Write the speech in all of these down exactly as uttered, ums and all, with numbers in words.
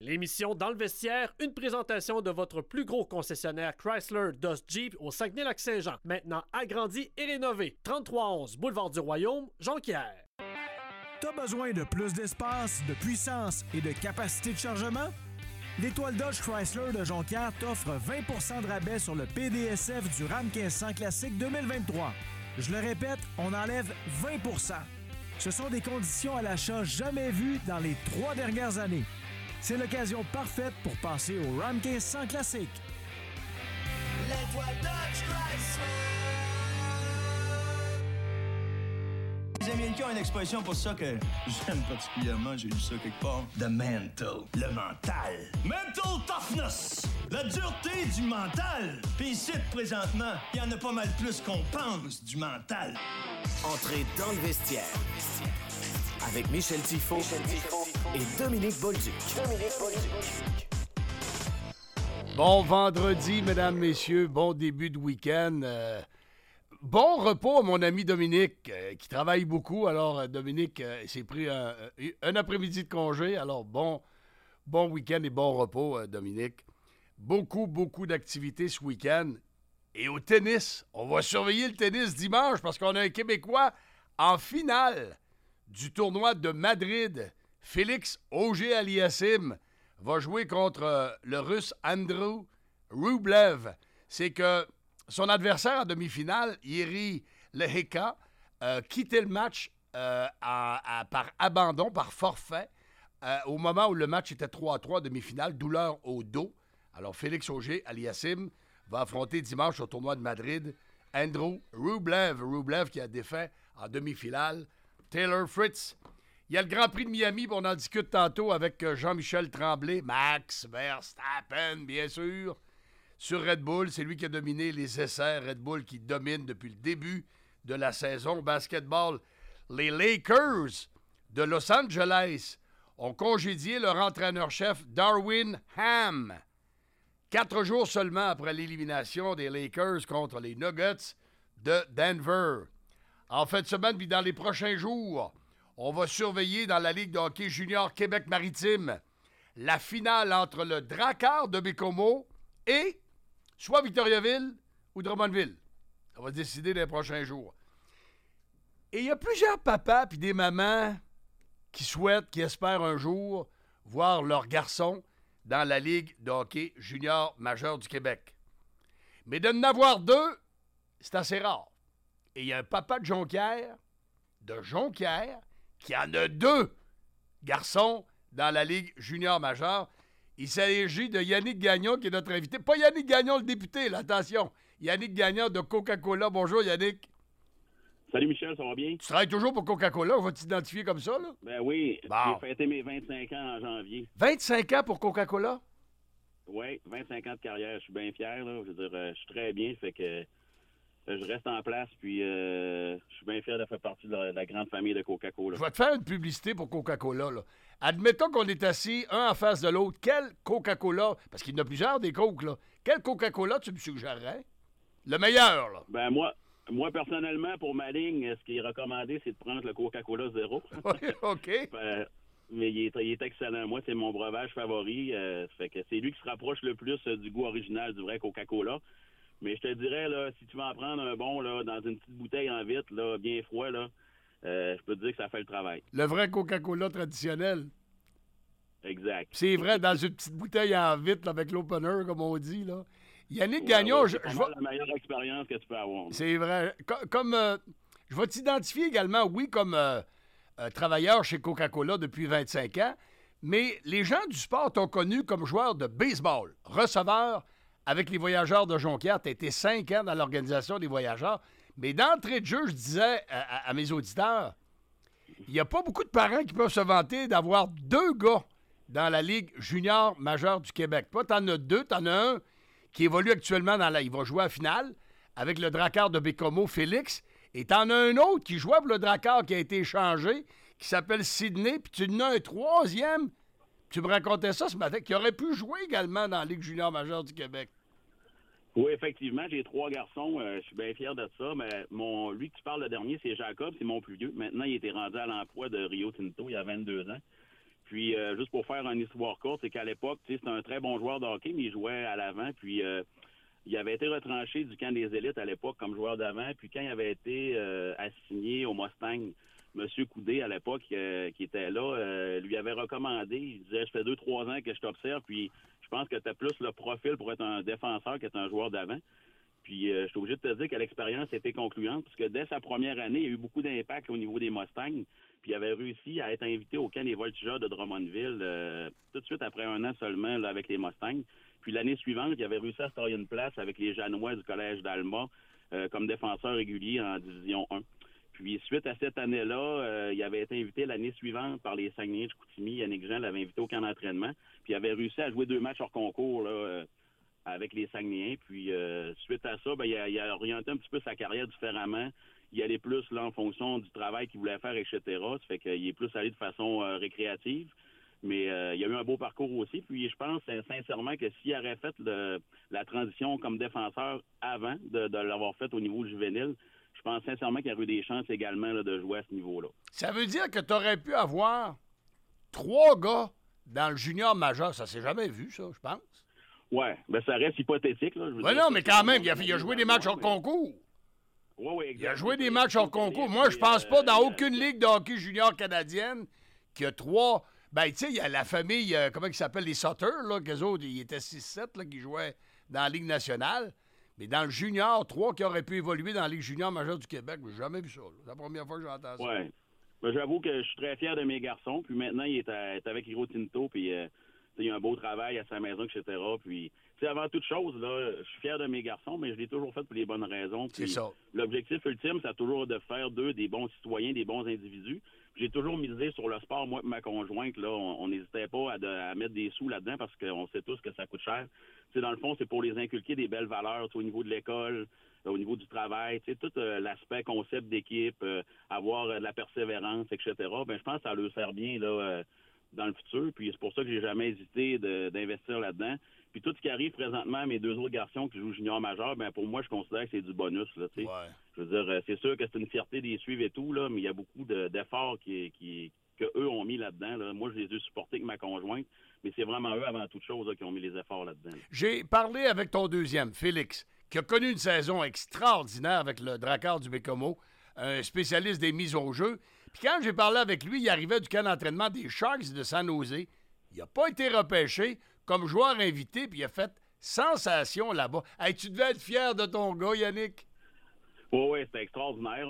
L'émission Dans le vestiaire, une présentation de votre plus gros concessionnaire Chrysler Dodge Jeep au Saguenay-Lac-Saint-Jean. Maintenant agrandi et rénové. trente-trois onze Boulevard du Royaume, Jonquière. T'as besoin de plus d'espace, de puissance et de capacité de chargement? L'Étoile Dodge Chrysler de Jonquière t'offre vingt pour cent de rabais sur le P D S F du Ram quinze cents Classique deux mille vingt-trois. Je le répète, on enlève vingt pour cent. Ce sont des conditions à l'achat jamais vues dans les trois dernières années. C'est l'occasion parfaite pour passer au Ram quinze cents Classique. L'Étoile Dodge Chrysler. Les Américains ont une expression pour ça que j'aime particulièrement, j'ai lu ça quelque part. The mental, le mental. Mental toughness, la dureté du mental. Puis ici, présentement, il y en a pas mal plus qu'on pense du mental. Entrez dans le vestiaire avec Michel Tifo, Michel Tifo et Dominique Bolduc. Dominique Bolduc. Bon vendredi, mesdames, messieurs. Bon début de week-end. Euh, bon repos à mon ami Dominique, euh, qui travaille beaucoup. Alors, euh, Dominique euh, s'est pris un, un après-midi de congé. Alors, bon, bon week-end et bon repos, euh, Dominique. Beaucoup, beaucoup d'activités ce week-end. Et au tennis, on va surveiller le tennis dimanche parce qu'on a un Québécois en finale du tournoi de Madrid. Félix Auger-Aliassime va jouer contre euh, le Russe Andrew Rublev. C'est que son adversaire en demi-finale, Jiří Lehecka, euh, quittait le match euh, à, à, par abandon, par forfait, euh, au moment où le match était trois à trois, demi-finale, douleur au dos. Alors Félix Auger-Aliassime va affronter dimanche au tournoi de Madrid Andrew Rublev. Rublev qui a défait en demi-finale Taylor Fritz. Il y a le Grand Prix de Miami, on en discute tantôt avec Jean-Michel Tremblay, Max Verstappen, bien sûr, sur Red Bull. C'est lui qui a dominé les essais. Red Bull qui domine depuis le début de la saison. Basketball, les Lakers de Los Angeles ont congédié leur entraîneur-chef Darwin Ham. Quatre jours seulement après l'élimination des Lakers contre les Nuggets de Denver. En fin de semaine, puis dans les prochains jours, on va surveiller dans la Ligue de hockey junior Québec-Maritime la finale entre le Drakkar de Bécomo et soit Victoriaville ou Drummondville. Ça va se décider dans les prochains jours. Et il y a plusieurs papas puis des mamans qui souhaitent, qui espèrent un jour voir leur garçon dans la Ligue de hockey junior majeur du Québec. Mais de n'avoir deux, c'est assez rare. Et il y a un papa de Jonquière, de Jonquière, qui en a deux garçons dans la Ligue junior majeure. Il s'agit de Yannick Gagnon, qui est notre invité. Pas Yannick Gagnon, le député, là, attention. Yannick Gagnon de Coca-Cola. Bonjour, Yannick. Salut, Michel, ça va bien? Tu travailles toujours pour Coca-Cola? On va t'identifier comme ça, là? Ben oui, bon. J'ai fêté mes vingt-cinq ans en janvier. vingt-cinq ans pour Coca-Cola? Oui, vingt-cinq ans de carrière. Je suis bien fier, là. Je veux dire, euh, je suis très bien, fait que... Je reste en place, puis euh, je suis bien fier de faire partie de la, de la grande famille de Coca-Cola. Je vais te faire une publicité pour Coca-Cola. Là. Admettons qu'on est assis un en face de l'autre. Quel Coca-Cola, parce qu'il y en a plusieurs des Coke, là. Quel Coca-Cola tu me suggérerais? Le meilleur, là. Ben moi, moi personnellement, pour ma ligne, ce qui est recommandé, c'est de prendre le Coca-Cola zéro. Oui, OK. ben, mais il est, il est excellent. Moi, c'est mon breuvage favori. Euh, fait que c'est lui qui se rapproche le plus euh, du goût original du vrai Coca-Cola. Mais je te dirais, là, si tu veux en prendre un bon, là, dans une petite bouteille en vitre, là, bien froid, là, euh, je peux te dire que ça fait le travail. Le vrai Coca-Cola traditionnel. Exact. C'est vrai, dans une petite bouteille en vitre, là, avec l'opener, comme on dit, là. Yannick ouais, Gagnon, ouais, je, c'est je vais... la meilleure expérience que tu peux avoir. Là. C'est vrai. Comme, comme euh, je vais t'identifier également, oui, comme euh, euh, travailleur chez Coca-Cola depuis vingt-cinq ans, mais les gens du sport t'ont connu comme joueur de baseball, receveur, avec les Voyageurs de Jonquière. Tu as été cinq ans dans l'organisation des Voyageurs. Mais d'entrée de jeu, je disais à, à, à mes auditeurs, il n'y a pas beaucoup de parents qui peuvent se vanter d'avoir deux gars dans la Ligue junior majeure du Québec. Toi, tu en as deux. Tu en as un qui évolue actuellement dans la... Il va jouer à finale avec le Drakkar de Bécomo, Félix. Et tu en as un autre qui jouait pour le Drakkar qui a été échangé, qui s'appelle Sidney. Puis tu en as un troisième. Tu me racontais ça ce matin, qui aurait pu jouer également dans la Ligue junior majeure du Québec. Oui, effectivement, j'ai trois garçons. Euh, je suis bien fier de ça. Mais mon, lui que tu parles le dernier, c'est Jacob, c'est mon plus vieux. Maintenant, il était rendu à l'emploi de Rio Tinto il y a vingt-deux ans. Puis, euh, juste pour faire une histoire courte, c'est qu'à l'époque, tu sais, c'était un très bon joueur de hockey, mais il jouait à l'avant. Puis, euh, il avait été retranché du camp des élites à l'époque comme joueur d'avant. Puis, quand il avait été euh, assigné au Mustang, M. Coudé, à l'époque, euh, qui était là, euh, lui avait recommandé, il disait, je fais deux, trois ans que je t'observe, puis je pense que tu as plus le profil pour être un défenseur qu'être un joueur d'avant. Puis, euh, je suis obligé de te dire que l'expérience était concluante, parce que dès sa première année, il y a eu beaucoup d'impact au niveau des Mustangs. Puis il avait réussi à être invité au camp des Voltigeurs de Drummondville euh, tout de suite après un an seulement là, avec les Mustangs. Puis l'année suivante, il avait réussi à se tailler une place avec les Janois du Collège d'Alma euh, comme défenseur régulier en Division un. Puis suite à cette année-là, euh, il avait été invité l'année suivante par les Saguenayens de Chicoutimi. Yannick Jean l'avait invité au camp d'entraînement. Puis il avait réussi à jouer deux matchs hors concours là, euh, avec les Saguenayens. Puis euh, suite à ça, ben, il, a, il a orienté un petit peu sa carrière différemment. Il allait plus là en fonction du travail qu'il voulait faire, et cetera. Ça fait qu'il est plus allé de façon euh, récréative. Mais euh, il a eu un beau parcours aussi. Puis je pense euh, sincèrement que s'il aurait fait le, la transition comme défenseur avant de, de l'avoir fait au niveau juvénile, je pense sincèrement qu'il y aurait eu des chances également là, de jouer à ce niveau-là. Ça veut dire que tu aurais pu avoir trois gars dans le junior majeur. Ça s'est jamais vu, ça, je pense. Ouais, ben ça reste hypothétique. Là, ben non, mais quand même, il a, il a joué des matchs hors mais... concours. Oui, oui, il a joué des matchs hors concours. Moi, je pense pas dans aucune ligue de hockey junior canadienne qu'il y a trois... Ben, tu sais, il y a la famille, euh, comment ils s'appellent, les Sutter, là, qu'eux autres, ils étaient six sept, là, qui jouaient dans la Ligue nationale. Mais dans le junior, trois qui auraient pu évoluer dans la Ligue junior majeure du Québec, j'ai jamais vu ça. C'est la première fois que j'entends ça. Oui. Ben, j'avoue que je suis très fier de mes garçons. Puis maintenant, il est, à, est avec Hiro Tinto, puis euh, il a un beau travail à sa maison, et cetera. Puis, tu sais, avant toute chose, là, je suis fier de mes garçons, mais je l'ai toujours fait pour les bonnes raisons. Puis, c'est ça. L'objectif ultime, c'est toujours de faire d'eux des bons citoyens, des bons individus. J'ai toujours misé sur le sport, moi et ma conjointe. Là, on n'hésitait pas à, de, à mettre des sous là-dedans parce qu'on sait tous que ça coûte cher. T'sais, dans le fond, c'est pour les inculquer des belles valeurs au niveau de l'école, au niveau du travail, tout euh, l'aspect concept d'équipe, euh, avoir euh, de la persévérance, et cetera. Ben, je pense que ça leur sert bien là, euh, dans le futur. Puis c'est pour ça que j'ai jamais hésité de, d'investir là-dedans. Puis tout ce qui arrive présentement à mes deux autres garçons qui jouent junior majeur, ben pour moi, je considère que c'est du bonus. Là, ouais. Je veux dire, c'est sûr que c'est une fierté d'y suivre et tout, là, mais il y a beaucoup de, d'efforts qui, qui, qu'eux ont mis là-dedans. Là. Moi, je les ai supportés avec ma conjointe, mais c'est vraiment eux, avant toute chose, là, qui ont mis les efforts là-dedans. Là. J'ai parlé avec ton deuxième, Félix, qui a connu une saison extraordinaire avec le Drakkar du Bécomo, un spécialiste des mises au jeu. Puis quand j'ai parlé avec lui, il arrivait du camp d'entraînement des Sharks de San Jose. Il n'a pas été repêché comme joueur invité, puis il a fait sensation là-bas. Hey, tu devais être fier de ton gars, Yannick. Oui, oui, c'était extraordinaire.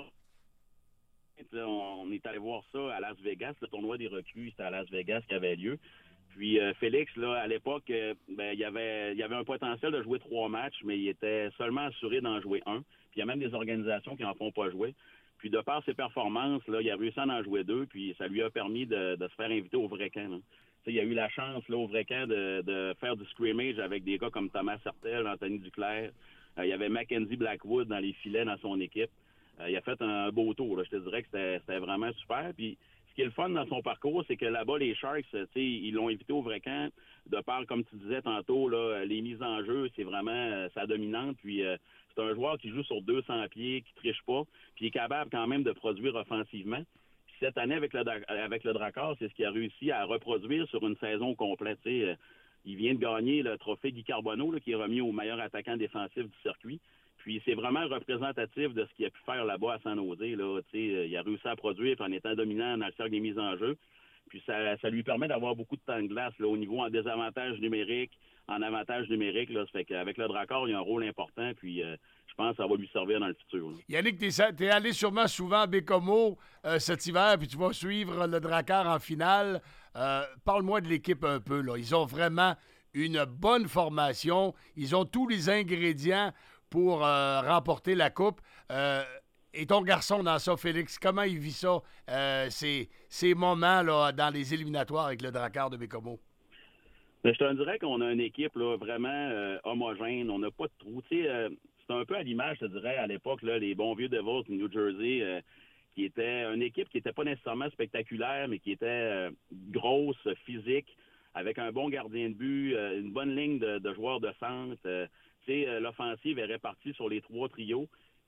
On est allé voir ça à Las Vegas. Le tournoi des recrues, c'était à Las Vegas qui avait lieu. Puis euh, Félix, là, à l'époque, euh, ben, il y avait, il y avait un potentiel de jouer trois matchs, mais il était seulement assuré d'en jouer un. Puis il y a même des organisations qui n'en font pas jouer. Puis de par ses performances, là, il a réussi à en jouer deux, puis ça lui a permis de, de se faire inviter au vrai camp. Là. Il a eu la chance là, au vrai camp de, de faire du scrimmage avec des gars comme Thomas Sartel, Anthony Duclair. Euh, il y avait Mackenzie Blackwood dans les filets dans son équipe. Euh, il a fait un beau tour. Là. Je te dirais que c'était, c'était vraiment super. Puis ce qui est le fun dans son parcours, c'est que là-bas, les Sharks, ils l'ont invité au vrai camp de par, comme tu disais tantôt, là, les mises en jeu, c'est vraiment euh, sa dominante. Puis euh, c'est un joueur qui joue sur deux cents pieds, qui triche pas, puis il est capable quand même de produire offensivement. Cette année, avec le, avec le Drakkar, c'est ce qu'il a réussi à reproduire sur une saison complète. Euh, il vient de gagner le trophée Guy Carbonneau, là, qui est remis au meilleur attaquant défensif du circuit. Puis c'est vraiment représentatif de ce qu'il a pu faire là-bas à San Jose. Là. Euh, il a réussi à produire en étant dominant dans le cercle des mises en jeu. Puis ça, ça lui permet d'avoir beaucoup de temps de glace là, au niveau en désavantage numérique, en avantage numérique. Là. Ça fait qu'avec le Drakkar, il a un rôle important. Puis euh, je pense que ça va lui servir dans le futur. Là. Yannick, t'es, t'es allé sûrement souvent à Bécomo euh, cet hiver, puis tu vas suivre le Drakkar en finale. Euh, parle-moi de l'équipe un peu. Là. Ils ont vraiment une bonne formation. Ils ont tous les ingrédients pour euh, remporter la Coupe. Euh, et ton garçon dans ça, Félix, comment il vit ça, euh, ces, ces moments là, dans les éliminatoires avec le Drakkar de Bécomo? Je te dirais qu'on a une équipe là, vraiment euh, homogène. On n'a pas de trou. Tu sais, euh, c'est un peu à l'image, je te dirais, à l'époque, là, les bons vieux Devils de New Jersey, euh, qui était une équipe qui n'était pas nécessairement spectaculaire, mais qui était euh, grosse, physique, avec un bon gardien de but, euh, une bonne ligne de, de joueurs de centre. Euh, tu sais, euh, l'offensive est répartie sur les trois trios. Puis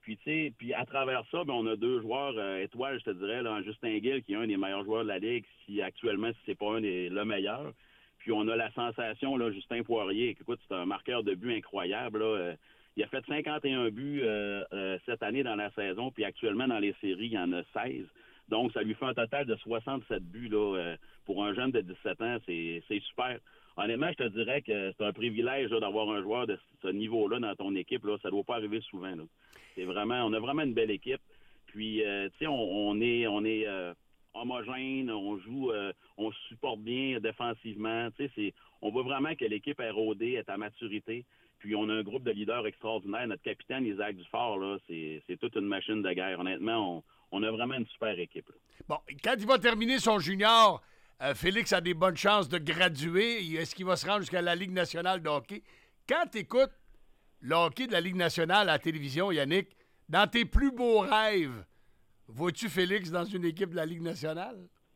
Puis, tu sais, puis à travers ça, ben, on a deux joueurs euh, étoiles, je te dirais, là, Justin Gill, qui est un des meilleurs joueurs de la Ligue, si actuellement, si c'est pas un des le meilleur. Puis on a la sensation, là, Justin Poirier, écoute, c'est un marqueur de but incroyable, là. Euh, il a fait cinquante et un buts euh, euh, cette année dans la saison, puis actuellement, dans les séries, il y en a seize. Donc, ça lui fait un total de soixante-sept buts, là, euh, pour un jeune de dix-sept ans, c'est, c'est super. Honnêtement, je te dirais que c'est un privilège là, d'avoir un joueur de ce niveau-là dans ton équipe. Là. Ça ne doit pas arriver souvent. Là. C'est vraiment, on a vraiment une belle équipe. Puis, euh, tu sais, on, on est, on est euh, homogène, on joue, euh, on se supporte bien défensivement. Tu sais, c'est, on voit vraiment que l'équipe est rodée, est à maturité. Puis, on a un groupe de leaders extraordinaires. Notre capitaine, Isaac Dufort, là, c'est, c'est toute une machine de guerre. Honnêtement, on, on a vraiment une super équipe. Là. Bon, quand il va terminer son junior, euh, Félix a des bonnes chances de graduer. Est-ce qu'il va se rendre jusqu'à la Ligue nationale de hockey? Quand tu écoutes le hockey de la Ligue nationale à la télévision, Yannick, dans tes plus beaux rêves, vois-tu Félix dans une équipe de la Ligue nationale?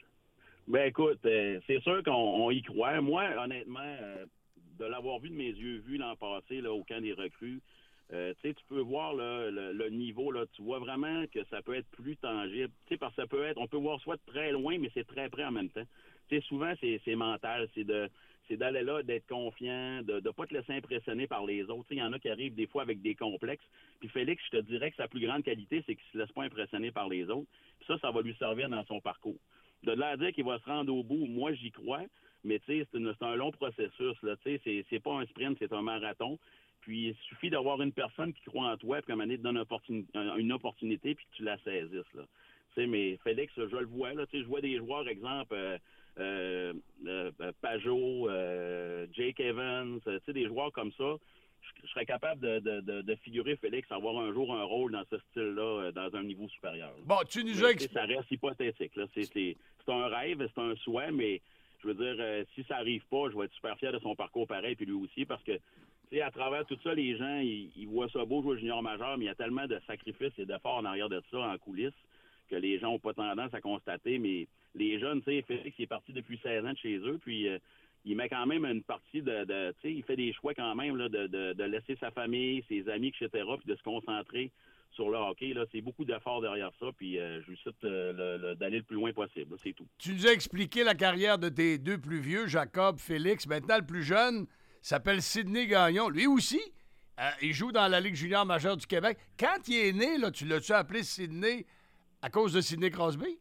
Ben écoute, euh, c'est sûr qu'on on y croit. Moi, honnêtement, euh, de l'avoir vu de mes yeux vus l'an passé là, au camp des recrues, euh, tu sais, tu peux voir là, le, le niveau, là, tu vois vraiment que ça peut être plus tangible. Tu sais, parce que ça peut être, on peut voir soit de très loin, mais c'est très près en même temps. Tu sais, souvent, c'est, c'est mental, c'est de c'est d'aller là, d'être confiant, de ne pas te laisser impressionner par les autres. Il y en a qui arrivent des fois avec des complexes. Puis Félix, je te dirais que sa plus grande qualité, c'est qu'il ne se laisse pas impressionner par les autres. Puis ça, ça va lui servir dans son parcours. De là à dire qu'il va se rendre au bout, moi, j'y crois. Mais tu sais, c'est, une, c'est un long processus. Là, tu sais, c'est, c'est pas un sprint, c'est un marathon. Puis il suffit d'avoir une personne qui croit en toi, puis qu'à un moment donné, te donne opportun, une opportunité, puis que tu la saisisses. Là. Tu sais, mais Félix, je le vois. Là, tu sais, je vois des joueurs, exemple... Euh, Euh, euh, Pajot, euh, Jake Evans, tu sais, des joueurs comme ça, je, je serais capable de, de, de, de figurer Félix, avoir un jour un rôle dans ce style-là, dans un niveau supérieur. Bon, tu nous as expliqué. Ça reste hypothétique. Là. C'est, c'est, c'est un rêve, c'est un souhait, mais je veux dire, euh, si ça n'arrive pas, je vais être super fier de son parcours pareil, puis lui aussi, parce que, tu sais, à travers tout ça, les gens, ils, ils voient ça beau jouer junior majeur, mais il y a tellement de sacrifices et d'efforts en arrière de ça, en coulisses, que les gens n'ont pas tendance à constater, mais les jeunes, tu sais, Félix, il est parti depuis seize ans de chez eux, puis euh, il met quand même une partie de, de tu sais, il fait des choix quand même, là, de, de, de laisser sa famille, ses amis, et cetera, puis de se concentrer sur le hockey, là. C'est beaucoup d'efforts derrière ça, puis euh, je lui souhaite euh, le, le, d'aller le plus loin possible, là, c'est tout. Tu nous as expliqué la carrière de tes deux plus vieux, Jacob, Félix. Maintenant, le plus jeune s'appelle Sidney Gagnon. Lui aussi, euh, il joue dans la Ligue junior majeure du Québec. Quand il est né, là, tu l'as-tu appelé Sidney à cause de Sidney Crosby?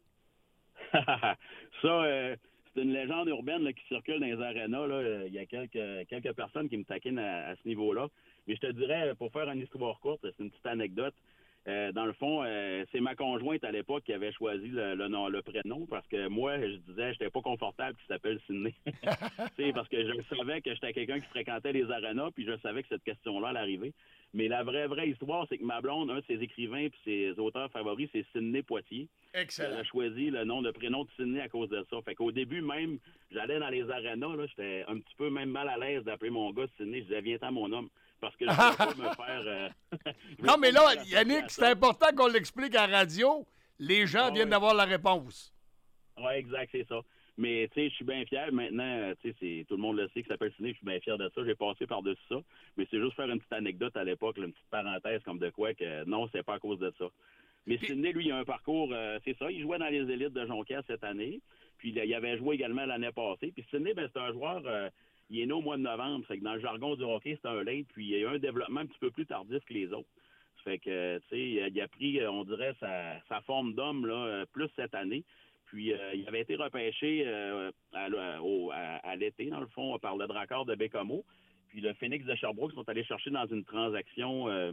Ça, euh, c'est une légende urbaine là, qui circule dans les arénas. Là. Il y a quelques, quelques personnes qui me taquinent à, à ce niveau-là. Mais je te dirais, pour faire une histoire courte, c'est une petite anecdote. Euh, dans le fond, euh, c'est ma conjointe à l'époque qui avait choisi le, le, nom, le prénom parce que moi, je disais, j'étais pas confortable qu'il s'appelle Sidney. Parce que je savais que j'étais quelqu'un qui fréquentait les arénas, puis je savais que cette question-là allait arriver. Mais la vraie, vraie histoire, c'est que ma blonde, un de ses écrivains et ses auteurs favoris, c'est Sidney Poitier. Excellent. Elle a choisi le nom, le prénom de Sidney à cause de ça. Fait qu'au début, même, j'allais dans les arénas, là, j'étais un petit peu même mal à l'aise d'appeler mon gars Sidney. Je disais, viens-t'en, mon homme. Parce que je ne veux pas me faire... Euh... non, mais là, Yannick, c'est important qu'on l'explique à la radio. Les gens oh, viennent oui. d'avoir la réponse. Oui, exact, c'est ça. Mais, tu sais, je suis bien fier. Maintenant, tu sais, c'est, tout le monde le sait qu'il s'appelle Sidney. Je suis bien fier de ça. J'ai passé par-dessus ça. Mais c'est juste faire une petite anecdote à l'époque, là, une petite parenthèse comme de quoi que non, c'est pas à cause de ça. Mais Puis... Sidney, lui, il a un parcours, euh, c'est ça. Il jouait dans les élites de Jonquière cette année. Puis il, il avait joué également l'année passée. Puis Sidney, ben, c'est un joueur... Euh, il est né au mois de novembre. Fait que dans le jargon du hockey, c'est un late. Puis il y a eu un développement un petit peu plus tardif que les autres. Fait que, tu sais, il a pris, on dirait, sa, sa forme d'homme, là, plus cette année. Puis, euh, il avait été repêché euh, à, au, à, à l'été, dans le fond, par le Dracard de Bécomo. Puis, le Phoenix de Sherbrooke sont allés chercher dans une transaction, euh,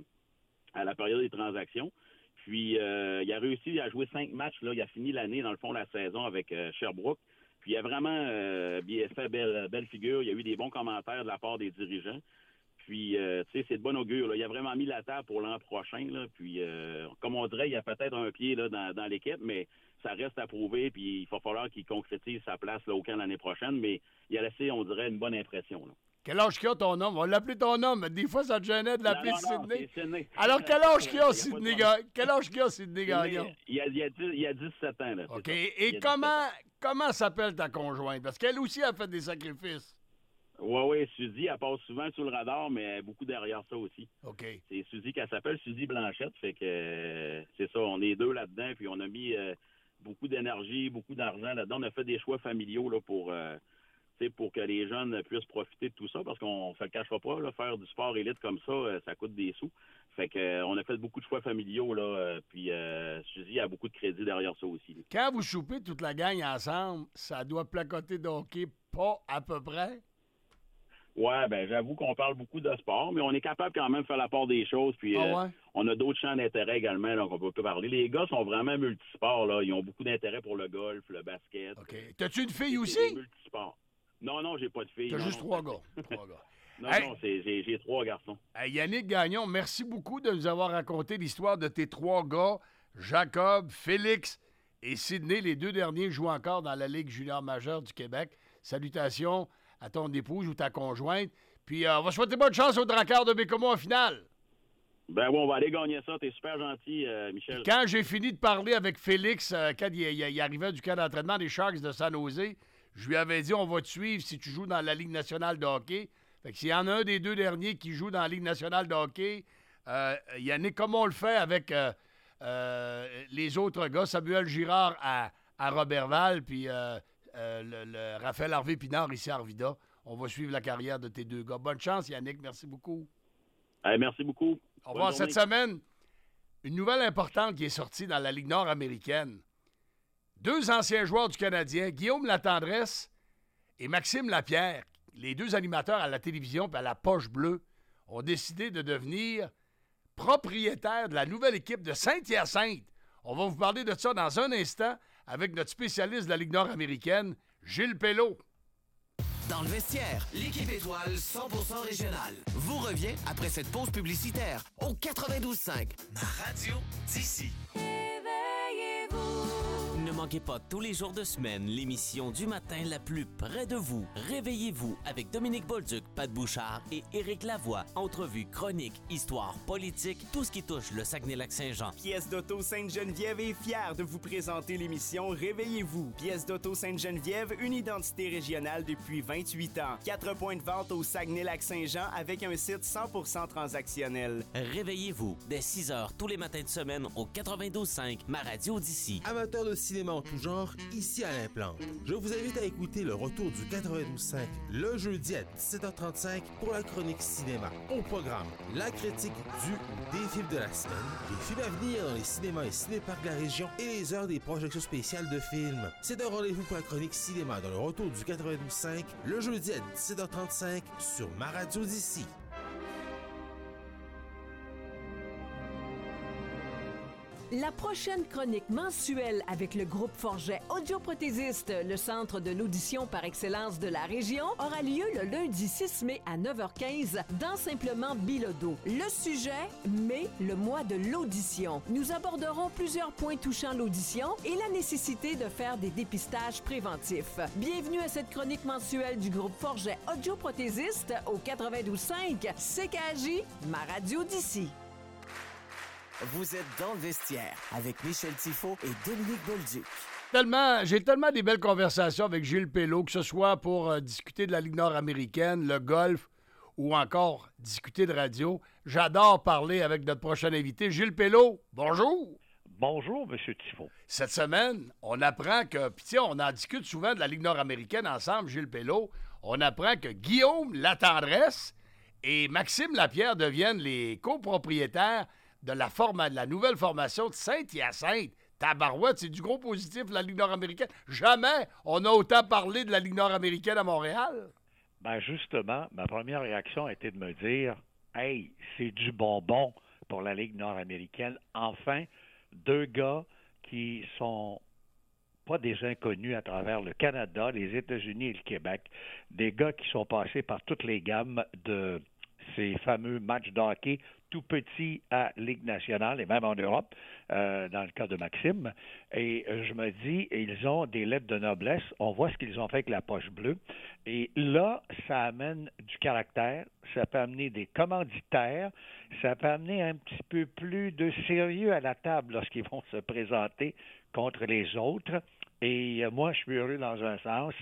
à la période des transactions. Puis, euh, il a réussi à jouer cinq matchs. Là. Il a fini l'année, dans le fond, la saison avec euh, Sherbrooke. Puis, il a vraiment euh, bien fait belle, belle figure. Il y a eu des bons commentaires de la part des dirigeants. Puis, euh, tu sais, c'est de bon augure. Là. Il a vraiment mis la table pour l'an prochain. Là. Puis, euh, comme on dirait, il y a peut-être un pied là, dans, dans l'équipe, mais ça reste à prouver. Puis, il va falloir qu'il concrétise sa place là, au camp l'année prochaine. Mais il a laissé, on dirait, une bonne impression. Là. Quel âge qu'il a ton homme? On va l'appeler ton homme. Des fois, ça te gênait de l'appeler non, non, non, Sidney. Sidney. Alors, quel âge qu'il a, Sidney Gagnon? Quel âge qu'il a, Sidney Gagnon? Il a, il, a, il a dix-sept ans. Là, OK. Et comment, comment s'appelle ta conjointe? Parce qu'elle aussi a fait des sacrifices. Oui, oui, Suzy, elle passe souvent sur le radar, mais beaucoup derrière ça aussi. OK. C'est Suzy qu'elle s'appelle, Suzy Blanchette, fait que euh, c'est ça, on est deux là-dedans, puis on a mis euh, beaucoup d'énergie, beaucoup d'argent là-dedans. On a fait des choix familiaux là, pour, euh, pour que les jeunes puissent profiter de tout ça, parce qu'on ne le cachera pas, là, faire du sport élite comme ça, euh, ça coûte des sous. Fait que euh, on a fait beaucoup de choix familiaux, là, euh, puis euh, Suzy a beaucoup de crédit derrière ça aussi. Là. Quand vous choupez toute la gang ensemble, ça doit placoter de hockey pas à peu près? Ouais, ben j'avoue qu'on parle beaucoup de sport, mais on est capable quand même de faire la part des choses. Puis ah euh, ouais? on a d'autres champs d'intérêt également, donc on peut parler. Les gars sont vraiment multisports, là. Ils ont beaucoup d'intérêt pour le golf, le basket. OK. T'as-tu une fille C'est aussi? des multisports. Non, non, j'ai pas de fille. T'as non, juste non, trois gars. Trois gars. Non, Hey! non, c'est, j'ai, j'ai trois garçons. Hey, Yannick Gagnon, merci beaucoup de nous avoir raconté l'histoire de tes trois gars, Jacob, Félix et Sidney. Les deux derniers jouent encore dans la Ligue junior majeure du Québec. Salutations à ton épouse ou ta conjointe. Puis euh, on va souhaiter bonne chance aux Drakkars de Bécomo en finale. Ben oui, on va aller gagner ça. T'es super gentil, euh, Michel. Quand j'ai fini de parler avec Félix, euh, quand il, il, il arrivait du camp d'entraînement des Sharks de San Jose, je lui avais dit, on va te suivre si tu joues dans la Ligue nationale de hockey. Fait que s'il y en a un des deux derniers qui joue dans la Ligue nationale de hockey, euh, Yannick, comme on le fait avec euh, euh, les autres gars, Samuel Girard à, à Robertval, puis euh, euh, le, le Raphaël Harvey-Pinard ici à Arvida, on va suivre la carrière de tes deux gars. Bonne chance, Yannick. Merci beaucoup. Hey, merci beaucoup. Au revoir. Cette semaine, une nouvelle importante qui est sortie dans la Ligue nord-américaine. Deux anciens joueurs du Canadien, Guillaume Latendresse et Maxime Lapierre, les deux animateurs à la télévision et à la Poche Bleue, ont décidé de devenir propriétaires de la nouvelle équipe de Saint-Hyacinthe. On va vous parler de ça dans un instant avec notre spécialiste de la Ligue nord-américaine, Gilles Pelleau. Dans le vestiaire, l'équipe étoile cent pour cent régionale vous revient après cette pause publicitaire au quatre-vingt-douze cinq. Ma radio d'ici. Ne manquez pas tous les jours de semaine l'émission du matin la plus près de vous. Réveillez-vous avec Dominique Bolduc, Pat Bouchard et Éric Lavoie. Entrevues, chroniques, histoires, politique, tout ce qui touche le Saguenay-Lac-Saint-Jean. Pièce d'Auto Sainte-Geneviève est fière de vous présenter l'émission Réveillez-vous. Pièce d'Auto Sainte-Geneviève, une identité régionale depuis vingt-huit ans. Quatre points de vente au Saguenay-Lac-Saint-Jean avec un site cent pour cent transactionnel. Réveillez-vous dès six heures tous les matins de semaine au quatre-vingt-douze cinq, ma radio d'ici. Amateurs de cinéma en tout genre, ici Alain Plante. Je vous invite à écouter le retour du quatre-vingt-douze cinq le jeudi à dix-sept heures trente-cinq pour la chronique cinéma. Au programme, la critique du ou des films de la semaine, les films à venir dans les cinémas et cinéparcs de la région et les heures des projections spéciales de films. C'est un rendez-vous pour la chronique cinéma dans le retour du quatre-vingt-douze cinq le jeudi à dix-sept heures trente-cinq sur ma radio d'ici. La prochaine chronique mensuelle avec le groupe Forget audioprothésiste, le centre de l'audition par excellence de la région, aura lieu le lundi six mai à neuf heures quinze dans Simplement Bilodeau. Le sujet, mai, le mois de l'audition. Nous aborderons plusieurs points touchant l'audition et la nécessité de faire des dépistages préventifs. Bienvenue à cette chronique mensuelle du groupe Forget audioprothésiste au quatre-vingt-douze cinq C K J, ma radio d'ici. Vous êtes dans le vestiaire avec Michel Tifo et Dominique Bolduc. Tellement, j'ai tellement des belles conversations avec Gilles Pelleau, que ce soit pour euh, discuter de la Ligue nord-américaine, le golf ou encore discuter de radio. J'adore parler avec notre prochain invité, Gilles Pelleau. Bonjour. Bonjour, M. Tifo. Cette semaine, on apprend que, puis tiens, on en discute souvent de la Ligue nord-américaine ensemble, Gilles Pelleau. On apprend que Guillaume Latendresse et Maxime Lapierre deviennent les copropriétaires de la, forma- de la nouvelle formation de Saint-Hyacinthe. Tabarouette, c'est du gros positif, la Ligue nord-américaine. Jamais on a autant parlé de la Ligue nord-américaine à Montréal. Ben justement, ma première réaction a été de me dire « Hey, c'est du bonbon pour la Ligue nord-américaine. Enfin, deux gars qui sont pas des inconnus à travers le Canada, les États-Unis et le Québec. Des gars qui sont passés par toutes les gammes de ces fameux matchs de hockey tout petits à Ligue nationale et même en Europe, euh, dans le cas de Maxime. Et euh, je me dis, ils ont des lettres de noblesse. On voit ce qu'ils ont fait avec la Poche Bleue. Et là, ça amène du caractère, ça peut amener des commanditaires, ça peut amener un petit peu plus de sérieux à la table lorsqu'ils vont se présenter contre les autres. Et euh, moi, je suis heureux dans un sens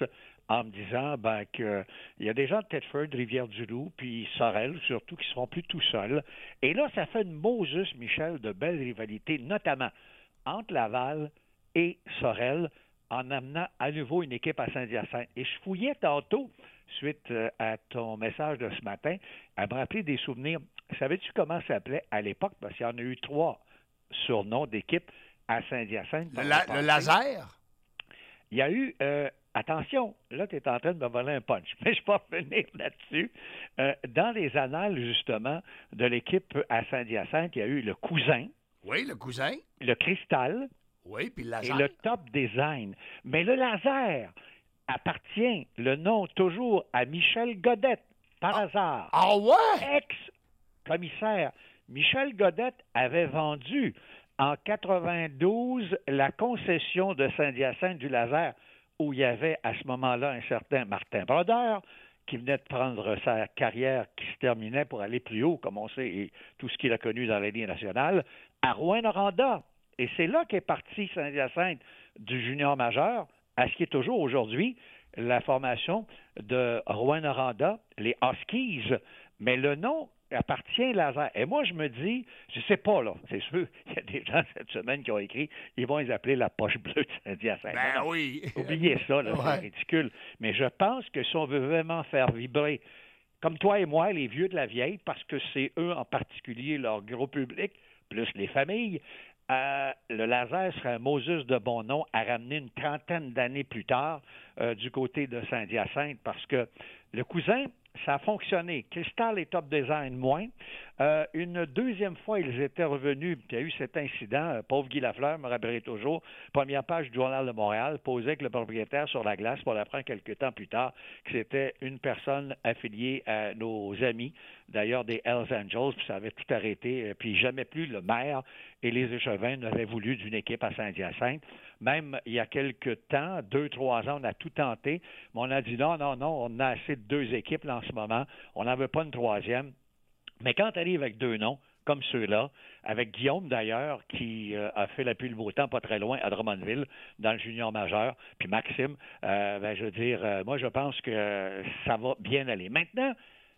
en me disant ben, qu'il y a des gens de Thetford, Rivière-du-Loup, puis Sorel, surtout, qui seront plus tout seuls. Et là, ça fait une Moses, Michel, de belles rivalités, notamment entre Laval et Sorel, en amenant à nouveau une équipe à Saint-Hyacinthe. Et je fouillais tantôt, suite à ton message de ce matin, à me rappeler des souvenirs. Savais-tu comment ça s'appelait à l'époque? Parce qu'il y en a eu trois surnoms d'équipes à Saint-Hyacinthe. Le, la, le laser? Il y a eu... Euh, attention, là, tu es en train de me voler un punch, mais je ne vais pas revenir là-dessus. Euh, dans les annales, justement, de l'équipe à Saint-Hyacinthe, il y a eu le Cousin. Oui, le Cousin. Le Cristal. Oui, puis le laser. Et le Top Design. Mais le laser appartient, le nom toujours, à Michel Godette, par ah, hasard. Ah ouais? Ex-commissaire. Michel Godette avait vendu en quatre-vingt-douze la concession de Saint-Hyacinthe du laser, où il y avait à ce moment-là un certain Martin Brodeur, qui venait de prendre sa carrière qui se terminait pour aller plus haut, comme on sait, et tout ce qu'il a connu dans la Ligue nationale, à Rouyn-Noranda. Et c'est là qu'est parti Saint-Hyacinthe du junior majeur à ce qui est toujours aujourd'hui la formation de Rouyn-Noranda, les Huskies. Mais le nom appartient laser. Et moi, je me dis, je sais pas, là, c'est sûr, il y a des gens cette semaine qui ont écrit, ils vont les appeler la poche bleue de Saint-Hyacinthe. Ben non, oui. Oubliez ça, là, ouais. C'est ridicule. Mais je pense que si on veut vraiment faire vibrer, comme toi et moi, les vieux de la vieille, parce que c'est eux en particulier, leur gros public, plus les familles, Euh, le laser serait un Moses de bon nom à ramener une trentaine d'années plus tard euh, du côté de Saint-Hyacinthe parce que le Cousin, ça a fonctionné. Cristal et Top Design moins. Euh, une deuxième fois, ils étaient revenus. Il y a eu cet incident. Euh, pauvre Guy Lafleur, me rappellerai toujours. Première page du Journal de Montréal, posait avec le propriétaire sur la glace pour l'apprendre quelques temps plus tard que c'était une personne affiliée à nos amis, d'ailleurs des Hells Angels, puis ça avait tout arrêté. Puis jamais plus le maire et les échevins n'avaient voulu d'une équipe à Saint-Hyacinthe. Même il y a quelques temps, deux, trois ans, on a tout tenté, mais on a dit non, non, non, on a assez de deux équipes là, en ce moment. On n'en veut pas une troisième. Mais quand tu arrives avec deux noms, comme ceux-là, avec Guillaume d'ailleurs, qui euh, a fait la pluie le beau temps pas très loin à Drummondville, dans le junior majeur, puis Maxime, euh, ben, je veux dire, euh, moi je pense que euh, ça va bien aller. Maintenant,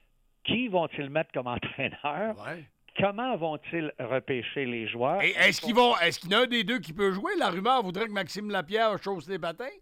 qui vont-ils mettre comme entraîneur? Ouais. Comment vont-ils repêcher les joueurs? Et est-ce qu'ils vont, est-ce qu'il y en a un des deux qui peut jouer? La rumeur voudrait que Maxime Lapierre chausse les patins?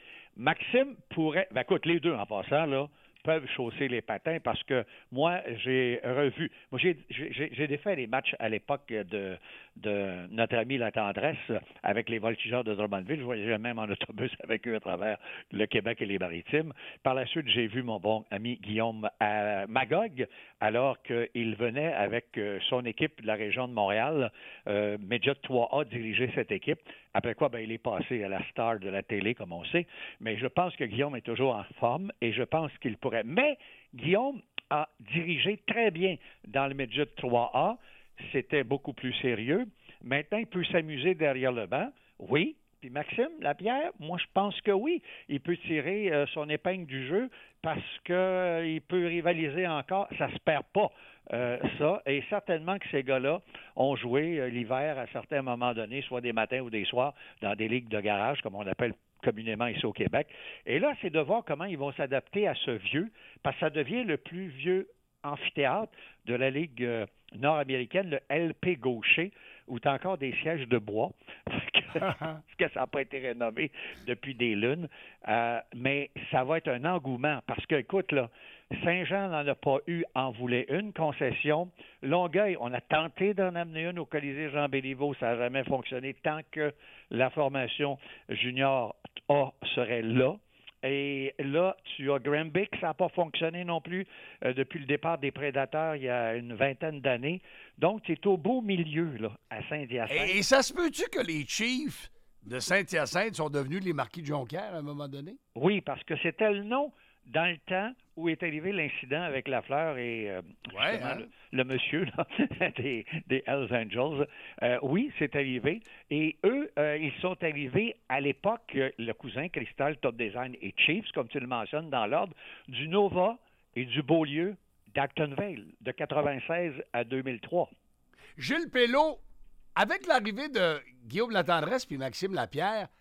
Maxime pourrait... Ben, écoute, les deux en passant, là, peuvent chausser les patins parce que moi, j'ai revu... Moi, j'ai, j'ai, j'ai défait les matchs à l'époque de, de notre ami La Tendresse avec les Voltigeurs de Drummondville. Je voyageais même en autobus avec eux à travers le Québec et les Maritimes. Par la suite, j'ai vu mon bon ami Guillaume à Magog alors qu'il venait avec son équipe de la région de Montréal, euh, Midget trois A, diriger cette équipe. Après quoi, ben, il est passé à la star de la télé, comme on sait. Mais je pense que Guillaume est toujours en forme et je pense qu'il pourrait. Mais Guillaume a dirigé très bien dans le Midget trois A. C'était beaucoup plus sérieux. Maintenant, il peut s'amuser derrière le banc. Oui. Puis Maxime Lapierre, moi, je pense que oui. Il peut tirer euh, son épingle du jeu parce qu'il euh, peut rivaliser encore. Ça se perd pas, euh, ça. Et certainement que ces gars-là ont joué euh, l'hiver à certains moments donnés, soit des matins ou des soirs, dans des ligues de garage, comme on appelle communément ici au Québec. Et là, c'est de voir comment ils vont s'adapter à ce vieux, parce que ça devient le plus vieux amphithéâtre de la Ligue euh, nord-américaine, le L P Gaucher, où tu as encore des sièges de bois, parce que ça n'a pas été rénové depuis des lunes. Euh, mais ça va être un engouement, parce que, écoute, là, Saint-Jean n'en a pas eu, en voulait une concession. Longueuil, on a tenté d'en amener une au Colisée Jean-Béliveau, ça n'a jamais fonctionné tant que la formation junior A serait là. Et là, tu as Granby, ça n'a pas fonctionné non plus euh, depuis le départ des Prédateurs il y a une vingtaine d'années. Donc, tu es au beau milieu, là, à Saint-Hyacinthe. Et, et ça se peut-tu que les Chiefs de Saint-Hyacinthe sont devenus les Marquis de Jonquière à un moment donné? Oui, parce que c'était le nom dans le temps où est arrivé l'incident avec Lafleur et euh, ouais, hein? le, le monsieur là, des, des Hells Angels. Euh, oui, c'est arrivé. Et eux, euh, ils sont arrivés à l'époque, euh, le cousin Cristal, Top Design et Chiefs, comme tu le mentionnes dans l'ordre, du Nova et du Beaulieu d'Actonville, de quatre-vingt-seize à deux mille trois. Gilles Pelleau, avec l'arrivée de Guillaume Latendresse puis Maxime Lapierre,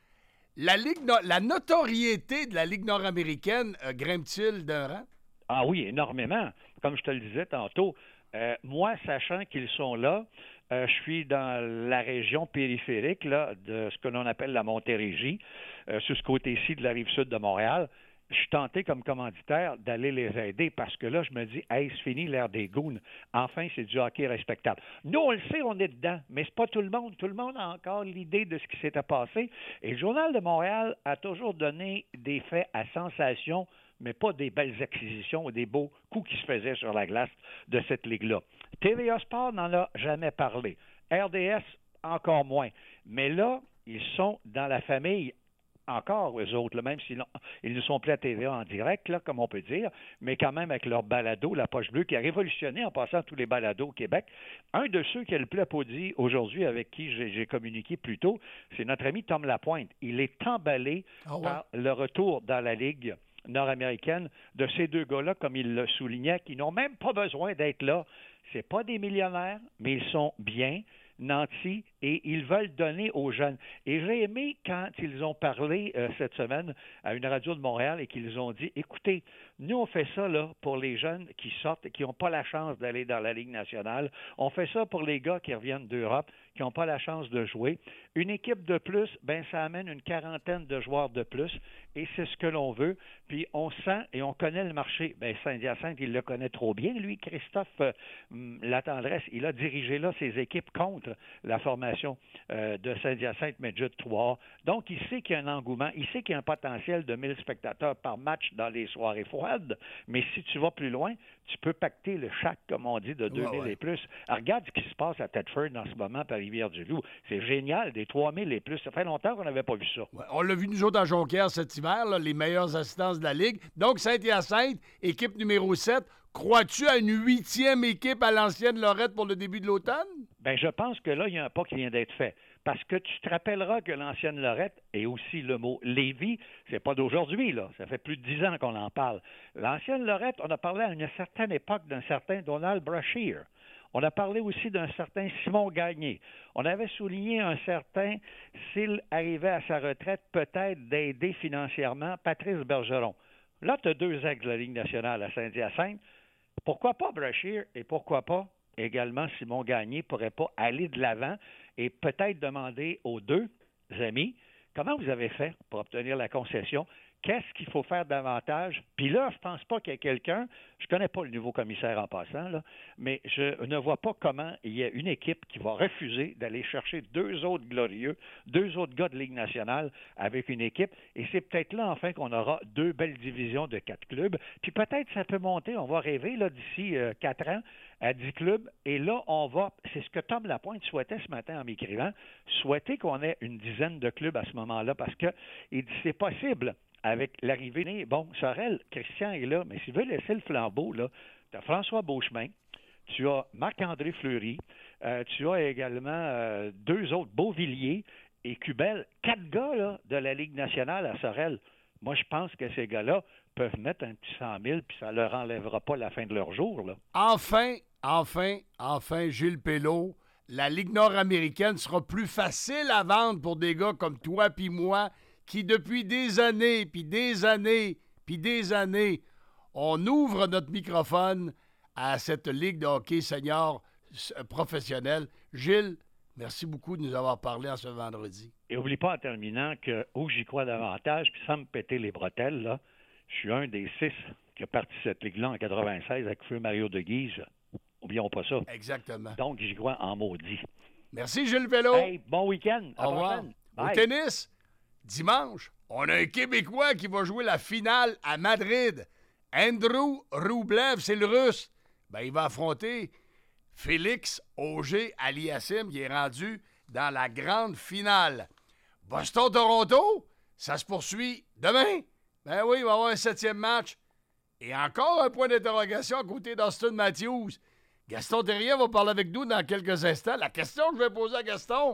la, Ligue no- la notoriété de la Ligue nord-américaine euh, grimpe-t-il d'un rang? Ah oui, énormément. Comme je te le disais tantôt, euh, moi, sachant qu'ils sont là, euh, je suis dans la région périphérique là, de ce que l'on appelle la Montérégie, euh, sur ce côté-ci de la rive sud de Montréal. Je suis tenté comme commanditaire d'aller les aider parce que là, je me dis, hey, c'est fini l'ère des goons. Enfin, c'est du hockey respectable. Nous, on le sait, on est dedans, mais c'est pas tout le monde. Tout le monde a encore l'idée de ce qui s'était passé. Et le Journal de Montréal a toujours donné des faits à sensation, mais pas des belles acquisitions ou des beaux coups qui se faisaient sur la glace de cette ligue-là. T V A Sport n'en a jamais parlé. R D S, encore moins. Mais là, ils sont dans la famille encore, eux autres, là, même s'ils ils ne sont plus à T V A en direct, là, comme on peut dire, mais quand même avec leur balado, la Poche Bleue, qui a révolutionné en passant tous les balados au Québec. Un de ceux qui a le plus applaudi aujourd'hui, avec qui j'ai, j'ai communiqué plus tôt, c'est notre ami Tom Lapointe. Il est emballé oh, ouais. par le retour dans la Ligue nord-américaine de ces deux gars-là, comme il le soulignait, qui n'ont même pas besoin d'être là. C'est pas des millionnaires, mais ils sont bien nantis et ils veulent donner aux jeunes. Et j'ai aimé quand ils ont parlé euh, cette semaine à une radio de Montréal et qu'ils ont dit, écoutez, nous on fait ça là pour les jeunes qui sortent et qui n'ont pas la chance d'aller dans la Ligue nationale. On fait ça pour les gars qui reviennent d'Europe, qui n'ont pas la chance de jouer. Une équipe de plus, ben ça amène une quarantaine de joueurs de plus et c'est ce que l'on veut. Puis on sent et on connaît le marché. Ben Saint-Hyacinthe, il le connaît trop bien. Lui, Christophe euh, Latendresse, il a dirigé là ses équipes contre la formation euh, de Saint-Hyacinthe Midget trois. Donc, il sait qu'il y a un engouement, il sait qu'il y a un potentiel de mille spectateurs par match dans les soirées froides, mais si tu vas plus loin, tu peux pacter le chac, comme on dit, de deux mille ouais, ouais. et plus. Alors, regarde ce qui se passe à Thetford en ce moment par Rivière-du-Loup. C'est génial, des trois mille et plus. Ça fait longtemps qu'on n'avait pas vu ça. Ouais, on l'a vu nous autres à Jonquière cet hiver, là, les meilleures assistances de la Ligue. Donc, Saint-Hyacinthe, équipe numéro sept. Crois-tu à une huitième équipe à l'ancienne Lorette pour le début de l'automne? Bien, je pense que là, il y a un pas qui vient d'être fait. Parce que tu te rappelleras que l'ancienne Lorette, et aussi le mot Lévis, c'est pas d'aujourd'hui, là. Ça fait plus de dix ans qu'on en parle. L'ancienne Lorette, on a parlé à une certaine époque d'un certain Donald Brashear. On a parlé aussi d'un certain Simon Gagné. On avait souligné un certain, s'il arrivait à sa retraite, peut-être d'aider financièrement Patrice Bergeron. Là, tu as deux ex de la Ligue nationale à Saint-Hyacinthe. Pourquoi pas Brashear et pourquoi pas également Simon Gagné pourrait pas aller de l'avant et peut-être demander aux deux amis comment vous avez fait pour obtenir la concession, qu'est-ce qu'il faut faire davantage. Puis là, je pense pas qu'il y ait quelqu'un, je connais pas le nouveau commissaire en passant, là, mais je ne vois pas comment il y a une équipe qui va refuser d'aller chercher deux autres glorieux, deux autres gars de Ligue nationale avec une équipe. Et c'est peut-être là, enfin, qu'on aura deux belles divisions de quatre clubs. Puis peut-être ça peut monter, on va rêver là d'ici euh, quatre ans à dix clubs. Et là, on va, c'est ce que Tom Lapointe souhaitait ce matin en m'écrivant, souhaitait qu'on ait une dizaine de clubs à ce moment-là parce que il dit c'est possible. Avec l'arrivée, bon, Sorel, Christian est là, mais s'il veut laisser le flambeau, là, tu as François Beauchemin, tu as Marc-André Fleury, euh, tu as également euh, deux autres, Beauvilliers et Cubel, quatre gars là, de la Ligue nationale à Sorel. Moi, je pense que ces gars-là peuvent mettre un petit cent mille, puis ça leur enlèvera pas la fin de leur jour. Là. Enfin, enfin, enfin, Gilles Pelot, la Ligue nord-américaine sera plus facile à vendre pour des gars comme toi puis moi, qui depuis des années, puis des années, puis des années, on ouvre notre microphone à cette Ligue de hockey senior professionnelle. Gilles, merci beaucoup de nous avoir parlé en ce vendredi. Et n'oublie pas en terminant que où j'y crois davantage, puis sans me péter les bretelles, là, je suis un des six qui a parti cette Ligue-là en quatre-vingt-seize avec feu Mario de Guise. Oublions pas ça. Exactement. Donc, j'y crois en maudit. Merci, Gilles Pelot. Hey, bon week-end. Au revoir. Au tennis, dimanche, on a un Québécois qui va jouer la finale à Madrid. Andrew Rublev, c'est le Russe. Ben, il va affronter Félix Auger-Aliassime, qui est rendu dans la grande finale. Boston-Toronto, ça se poursuit demain. Ben oui, il va y avoir un septième match. Et encore un point d'interrogation à côté d'Austin Matthews. Gaston Terrien va parler avec nous dans quelques instants. La question que je vais poser à Gaston,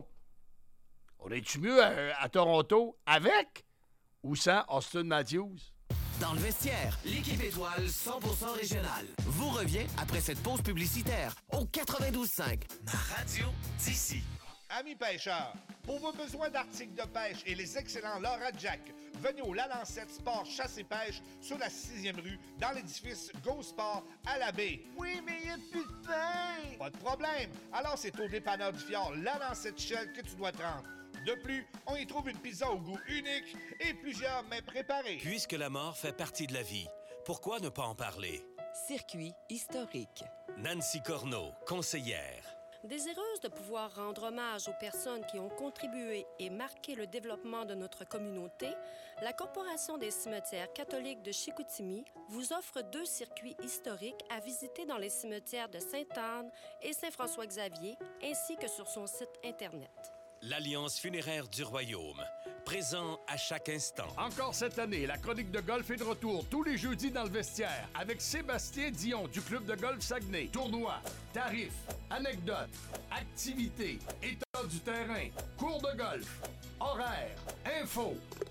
on est-tu mieux à, à Toronto avec ou sans Austin Matthews? Dans le vestiaire, l'équipe étoile cent pour cent régionale vous revient après cette pause publicitaire au quatre-vingt-douze cinq, ma radio d'ici. Amis pêcheurs, pour vos besoins d'articles de pêche et les excellents Laura Jack, venez au La Lancette Sport Chasse et Pêche sur la sixième rue, dans l'édifice Go Sport à la baie. Oui, mais il n'y a plus de pain! Pas de problème! Alors c'est au dépanneur du Fjord La Lancette Shell que tu dois te rendre. De plus, on y trouve une pizza au goût unique et plusieurs mets préparés. Puisque la mort fait partie de la vie, pourquoi ne pas en parler? Circuit historique. Nancy Corneau, conseillère. Désireuse de pouvoir rendre hommage aux personnes qui ont contribué et marqué le développement de notre communauté, la Corporation des cimetières catholiques de Chicoutimi vous offre deux circuits historiques à visiter dans les cimetières de Sainte-Anne et Saint-François-Xavier, ainsi que sur son site Internet. L'Alliance funéraire du Royaume, présent à chaque instant. Encore cette année, la chronique de golf est de retour tous les jeudis dans le vestiaire avec Sébastien Dion du club de golf Saguenay. Tournoi, tarifs, anecdotes, activités, état du terrain, cours de golf, horaires, infos.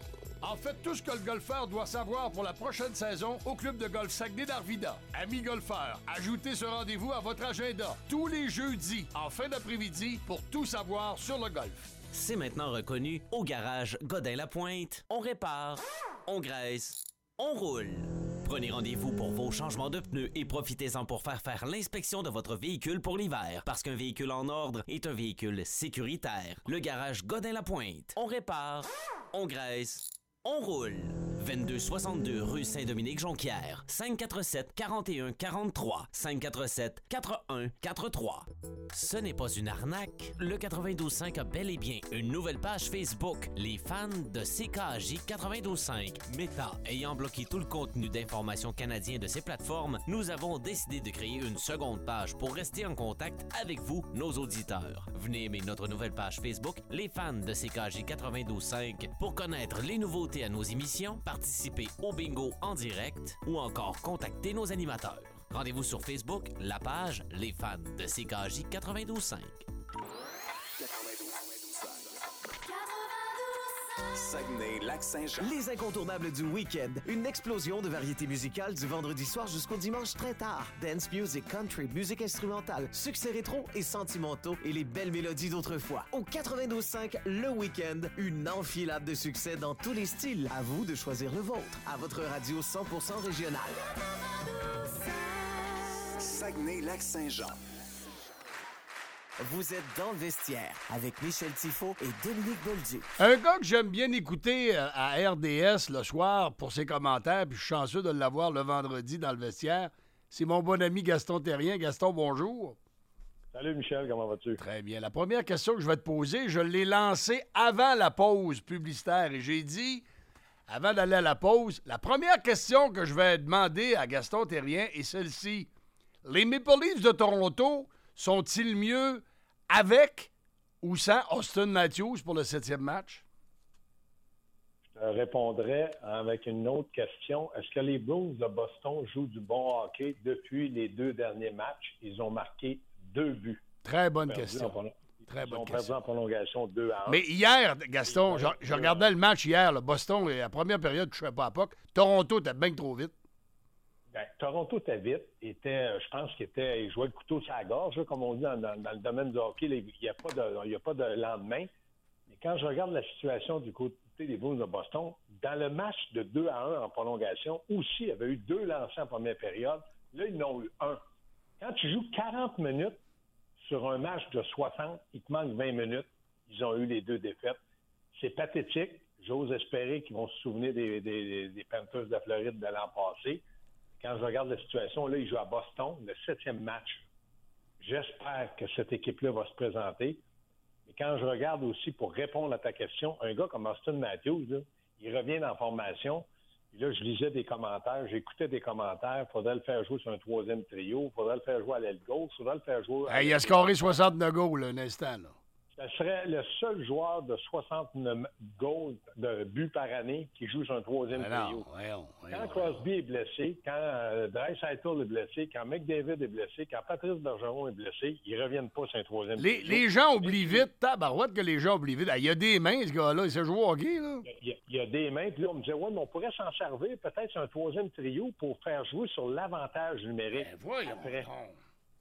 En fait, tout ce que le golfeur doit savoir pour la prochaine saison au club de golf Saguenay-Darvida. Amis golfeurs, ajoutez ce rendez-vous à votre agenda tous les jeudis en fin d'après-midi pour tout savoir sur le golf. C'est maintenant reconnu au garage Godin-Lapointe. On répare, on graisse, on roule. Prenez rendez-vous pour vos changements de pneus et profitez-en pour faire faire l'inspection de votre véhicule pour l'hiver. Parce qu'un véhicule en ordre est un véhicule sécuritaire. Le garage Godin-Lapointe. On répare, on graisse, on roule. vingt-deux soixante-deux rue Saint-Dominique-Jonquière. cinq quatre sept, quarante et un quarante-trois. cinq quatre sept, quatre-un quatre-trois. Ce n'est pas une arnaque. Le quatre-vingt-douze cinq a bel et bien une nouvelle page Facebook. Les fans de C K A J quatre-vingt-douze cinq. Meta ayant bloqué tout le contenu d'information canadien de ces plateformes, nous avons décidé de créer une seconde page pour rester en contact avec vous, nos auditeurs. Venez aimer notre nouvelle page Facebook, les fans de C K A J quatre-vingt-douze cinq, pour connaître les nouveautés à nos émissions, participer au bingo en direct ou encore contacter nos animateurs. Rendez-vous sur Facebook, la page Les fans de C K A J quatre-vingt-douze cinq. Saguenay-Lac-Saint-Jean. Les incontournables du week-end. Une explosion de variétés musicales du vendredi soir jusqu'au dimanche très tard. Dance music, country, musique instrumentale, succès rétro et sentimentaux et les belles mélodies d'autrefois. Au quatre-vingt-douze cinq, le week-end, une enfilade de succès dans tous les styles. À vous de choisir le vôtre. À votre radio cent pour cent régionale. Saguenay-Lac-Saint-Jean. Vous êtes dans le vestiaire avec Michel Tifo et Dominique Bolduc. Un gars que j'aime bien écouter à R D S le soir pour ses commentaires, puis je suis chanceux de l'avoir le vendredi dans le vestiaire, c'est mon bon ami Gaston Terrien. Gaston, bonjour. Salut Michel, comment vas-tu? Très bien. La première question que je vais te poser, je l'ai lancée avant la pause publicitaire et j'ai dit, avant d'aller à la pause, la première question que je vais demander à Gaston Terrien est celle-ci. Les Maple Leafs de Toronto sont-ils mieux avec ou sans Austin Matthews pour le septième match? Je te répondrai avec une autre question. Est-ce que les Blues de Boston jouent du bon hockey depuis les deux derniers matchs? Ils ont marqué deux buts. Très bonne question. En, Très ils bonne ont question. perdu en prolongation deux à un. Mais hier, Gaston, je, je regardais le match hier. Là, Boston, la première période, je ne sais pas à P O C. Toronto était bien trop vite. Ben, Toronto était vite, était, je pense qu'il était, il jouait le couteau sur la gorge, là, comme on dit dans, dans, dans le domaine du hockey. Il n'y a pas de, il y a pas de lendemain. Mais quand je regarde la situation du côté des Blues de Boston, dans le match de deux à un en prolongation, aussi, il y avait eu deux lancers en première période. Là, ils en ont eu un. Quand tu joues quarante minutes sur un match de soixante, il te manque vingt minutes. Ils ont eu les deux défaites. C'est pathétique. J'ose espérer qu'ils vont se souvenir des, des, des Panthers de la Floride de l'an passé. Quand je regarde la situation, là, ils jouent à Boston, le septième match. J'espère que cette équipe-là va se présenter. Mais quand je regarde aussi, pour répondre à ta question, un gars comme Austin Matthews, là, il revient en formation. Et là, je lisais des commentaires, j'écoutais des commentaires. Il faudrait le faire jouer sur un troisième trio. Il faudrait le faire jouer à l'aile gauche. Il faudrait le faire jouer... Hey, il a scoré soixante-neuf goals, là, un instant, là. Ce serait le seul joueur de soixante-neuf goals de buts par année qui joue sur un troisième non, trio. Voyons, voyons, quand Crosby est blessé, quand euh, Draisaitl est blessé, quand McDavid est blessé, quand Patrice Bergeron est blessé, ils ne reviennent pas sur un troisième les, trio. Les gens oublient vite, tabarouette que les gens oublient vite. Il y a des mains, ce gars-là, il sait jouer au hockey, là. Il y, a, il y a des mains, puis là, on me disait, ouais, mais on pourrait s'en servir peut-être sur un troisième trio pour faire jouer sur l'avantage numérique. Ben, voyons après.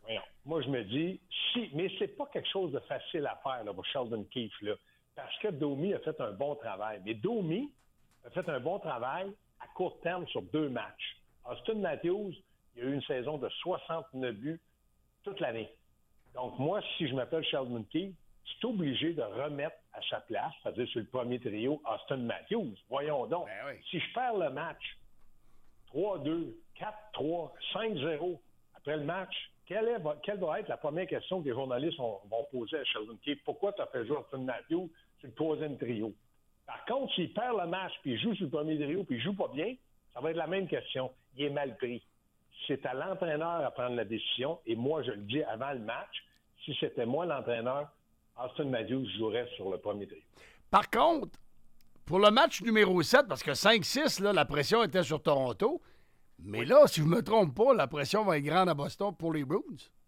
Voyons. Moi, je me dis, si, mais c'est pas quelque chose de facile à faire là, pour Sheldon Keefe, là, parce que Domi a fait un bon travail. Mais Domi a fait un bon travail à court terme sur deux matchs. Auston Matthews, il a eu une saison de soixante-neuf buts toute l'année. Donc, moi, si je m'appelle Sheldon Keefe, je suis obligé de remettre à sa place, c'est-à-dire sur le premier trio, Auston Matthews. Voyons donc. Ben oui. Si je perds le match trois deux, quatre trois, cinq zéro après le match, quelle, est, quelle va être la première question que les journalistes ont, vont poser à Sheldon Keefe? Pourquoi tu as fait jouer Auston Matthews sur le troisième trio? Par contre, s'il perd le match, puis il joue sur le premier trio, puis il joue pas bien, ça va être la même question. Il est mal pris. C'est à l'entraîneur à prendre la décision, et moi, je le dis avant le match, si c'était moi l'entraîneur, Auston Matthews jouerait sur le premier trio. Par contre, pour le match numéro sept, parce que cinq six, là, la pression était sur Toronto, mais oui. Là, si je ne me trompe pas, la pression va être grande à Boston pour les Bruins.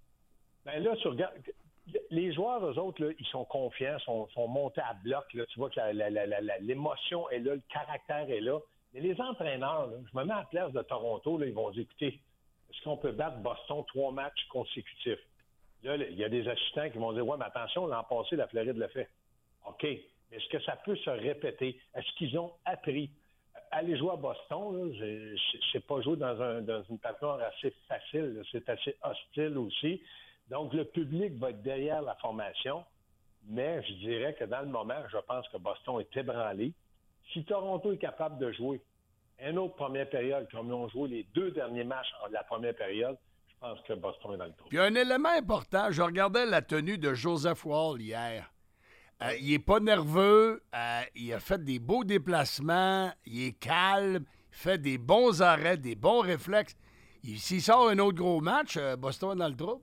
Bien là, tu regardes, les joueurs, eux autres, là, ils sont confiants, sont, sont montés à bloc. Là, tu vois que la, la, la, la, l'émotion est là, le caractère est là. Mais les entraîneurs, là, je me mets à la place de Toronto, là, ils vont dire, écoutez, est-ce qu'on peut battre Boston trois matchs consécutifs? Là, il y a des assistants qui vont dire, ouais, mais attention, l'an passé, la Floride l'a fait. OK. Mais est-ce que ça peut se répéter? Est-ce qu'ils ont appris? Aller jouer à Boston, là, c'est, c'est pas jouer dans, un, dans une patinoire assez facile. Là. C'est assez hostile aussi. Donc, le public va être derrière la formation. Mais je dirais que dans le moment, je pense que Boston est ébranlé. Si Toronto est capable de jouer une autre première période, comme ils ont joué les deux derniers matchs de la première période, je pense que Boston est dans le trou. Puis un élément important, je regardais la tenue de Joseph Woll hier. Euh, il n'est pas nerveux, euh, il a fait des beaux déplacements, il est calme, il fait des bons arrêts, des bons réflexes. Il, s'il sort un autre gros match, euh, Boston est dans le trouble.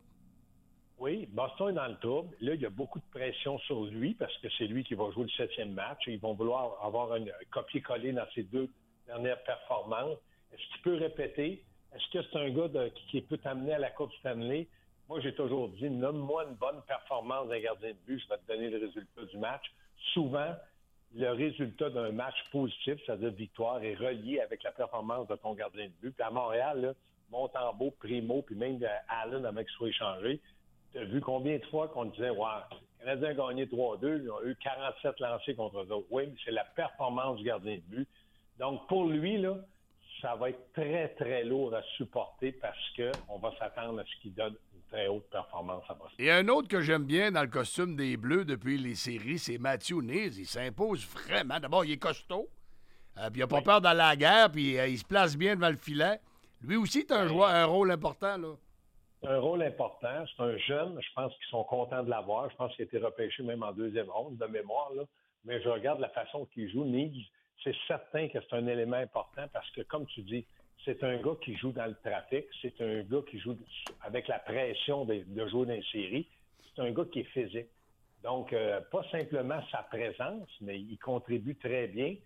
Oui, Boston est dans le trouble. Là, il y a beaucoup de pression sur lui parce que c'est lui qui va jouer le septième match. Ils vont vouloir avoir un copier-coller dans ses deux dernières performances. Est-ce qu'il peut répéter? Est-ce que c'est un gars de, qui peut t'amener à la Coupe Stanley? Moi, j'ai toujours dit, nomme-moi une bonne performance d'un gardien de but, je vais te donner le résultat du match. Souvent, le résultat d'un match positif, c'est-à-dire victoire, est relié avec la performance de ton gardien de but. Puis à Montréal, là, Montembeault, Primo, puis même Allen avec soit échangé, tu as vu combien de fois qu'on disait, ouais, le Canadien a gagné trois deux, ils ont eu quarante-sept lancés contre eux autres. Oui, mais c'est la performance du gardien de but. Donc, pour lui, là, ça va être très, très lourd à supporter parce qu'on va s'attendre à ce qu'il donne une très haute performance à Boston. Et un autre que j'aime bien dans le costume des Bleus depuis les séries, c'est Matthew Knies. Il s'impose vraiment. D'abord, il est costaud. Euh, puis il n'a pas oui. peur d'aller à la guerre, puis euh, il se place bien devant le filet. Lui aussi, c'est un, joueur, un rôle important, là. C'est un rôle important. C'est un jeune. Je pense qu'ils sont contents de l'avoir. Je pense qu'il a été repêché même en deuxième ronde, de mémoire, là. Mais je regarde la façon qu'il joue. Knies, c'est certain que c'est un élément important parce que, comme tu dis, c'est un gars qui joue dans le trafic. C'est un gars qui joue avec la pression de, de jouer dans les séries. C'est un gars qui est physique. Donc, euh, pas simplement sa présence, mais il contribue très bien.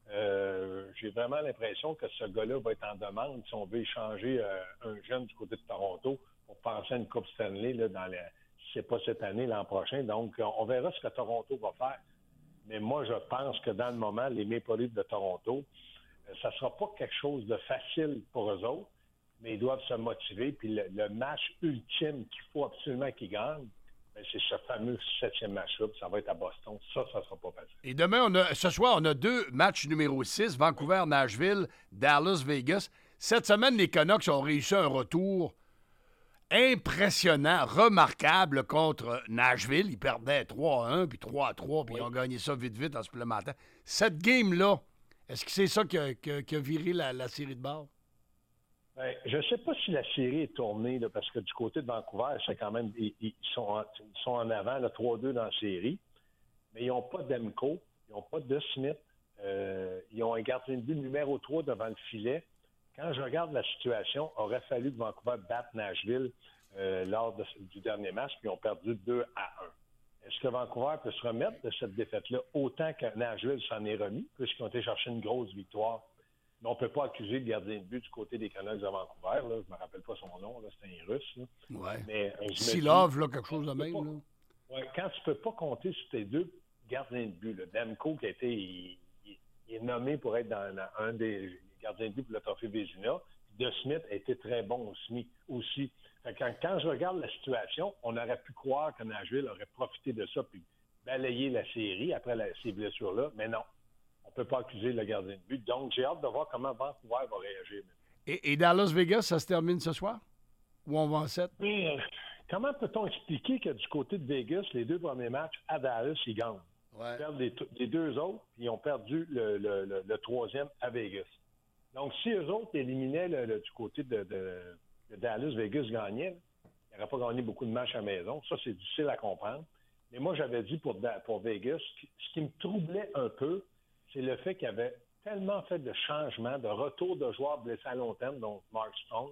Euh, j'ai vraiment l'impression que ce gars-là va être en demande si on veut échanger euh, un jeune du côté de Toronto pour penser à une Coupe Stanley là, dans la, si c'est pas cette année, l'an prochain. Donc, on verra ce que Toronto va faire. Mais moi, je pense que dans le moment, les Maple Leafs de Toronto, ça ne sera pas quelque chose de facile pour eux autres, mais ils doivent se motiver. Puis le, le match ultime qu'il faut absolument qu'ils gagnent, bien, c'est ce fameux septième match-là, puis ça va être à Boston. Ça, ça ne sera pas facile. Et demain, on a, ce soir, on a deux matchs numéro six, Vancouver, Nashville, Dallas, Vegas. Cette semaine, les Canucks ont réussi un retour impressionnant, remarquable contre Nashville. Ils perdaient trois à un, puis trois à trois, puis oui. Ils ont gagné ça vite, vite en supplémentaire. Cette game-là, est-ce que c'est ça qui a, qui a, qui a viré la, la série de bord? Bien, je ne sais pas si la série est tournée, là, parce que du côté de Vancouver, c'est quand même, ils, ils, sont, en, ils sont en avant, là, trois deux dans la série, mais ils n'ont pas d'Emko, ils n'ont pas de Smith, euh, ils ont un gardien de but numéro trois devant le filet. Quand je regarde la situation, il aurait fallu que Vancouver batte Nashville euh, lors de, du dernier match, puis ils ont perdu deux à un. Est-ce que Vancouver peut se remettre de cette défaite-là autant que Nashville s'en est remis, puisqu'ils ont été chercher une grosse victoire? Mais on ne peut pas accuser le gardien de but du côté des Canucks de Vancouver. Là. Je ne me rappelle pas son nom, là, c'est un Russe. Là. Ouais. Mais, euh, Silov, là, quelque chose de même. Pas, là. Ouais, quand tu ne peux pas compter sur tes deux gardiens de but, là, Demko, qui a été il, il, il est nommé pour être dans, dans un des gardiens de but pour le trophée Vézina, De Smith a été très bon aussi. aussi. Fait que quand, quand je regarde la situation, on aurait pu croire que Nashville aurait profité de ça puis balayer la série après la, ces blessures-là, mais non. On ne peut pas accuser le gardien de but. Donc, j'ai hâte de voir comment Vancouver va réagir. Et, et Dallas Vegas, ça se termine ce soir? Ou on va en sept? Mais, euh, comment peut-on expliquer que du côté de Vegas, les deux premiers matchs à Dallas, ils gagnent? Ouais. Ils perdent les, les deux autres, puis ils ont perdu le, le, le, le troisième à Vegas. Donc, si eux autres éliminaient le, le, du côté de, de, de Dallas, Vegas gagnait, ils n'auraient pas gagné beaucoup de matchs à la maison. Ça, c'est difficile à comprendre. Mais moi, j'avais dit pour, pour Vegas, ce qui me troublait un peu, c'est le fait qu'il y avait tellement fait de changements, de retour de joueurs blessés à long terme, donc Mark Stone.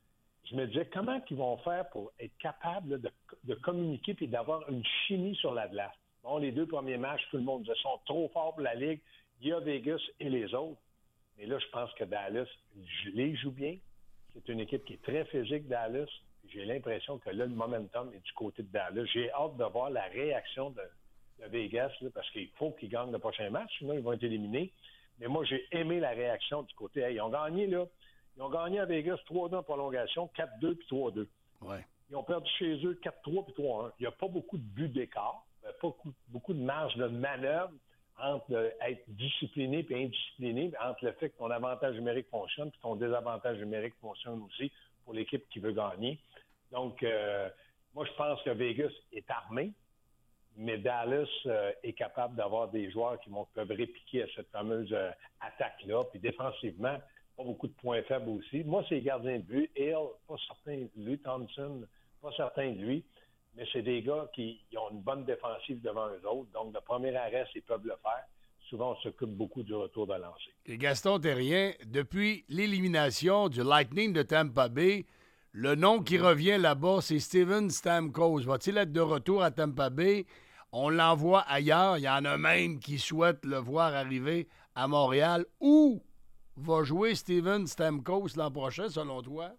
Je me disais, comment ils vont faire pour être capables là, de, de communiquer et d'avoir une chimie sur la glace? Bon, les deux premiers matchs, tout le monde disait, sont trop forts pour la Ligue. Il y a Vegas et les autres. Mais là, je pense que Dallas, je les joue bien. C'est une équipe qui est très physique, Dallas. J'ai l'impression que là, le momentum est du côté de Dallas. J'ai hâte de voir la réaction de, de Vegas, là, parce qu'il faut qu'ils gagnent le prochain match, sinon ils vont être éliminés. Mais moi, j'ai aimé la réaction du côté. Hey, ils ont gagné, là. Ils ont gagné à Vegas trois deux en prolongation, quatre deux puis trois deux. Ouais. Ils ont perdu chez eux quatre trois puis trois un. Il n'y a pas beaucoup de buts d'écart. Il n'y a pas beaucoup, beaucoup de marge de manœuvre entre euh, être discipliné et indiscipliné, entre le fait que ton avantage numérique fonctionne et ton désavantage numérique fonctionne aussi pour l'équipe qui veut gagner. Donc, euh, moi, je pense que Vegas est armé, mais Dallas euh, est capable d'avoir des joueurs qui vont, peuvent répliquer à cette fameuse euh, attaque-là. Puis défensivement, pas beaucoup de points faibles aussi. Moi, c'est les gardiens de but. Hill, pas certain de lui. Thompson, pas certain de lui. Mais c'est des gars qui ils ont une bonne défensive devant eux autres. Donc, le premier arrêt, ils peuvent le faire. Souvent, on s'occupe beaucoup du retour de lancer. Et Gaston Terrien, depuis l'élimination du Lightning de Tampa Bay, le nom qui revient là-bas, c'est Steven Stamkos. Va-t-il être de retour à Tampa Bay? On l'envoie ailleurs. Il y en a même qui souhaitent le voir arriver à Montréal. Où va jouer Steven Stamkos l'an prochain, selon toi?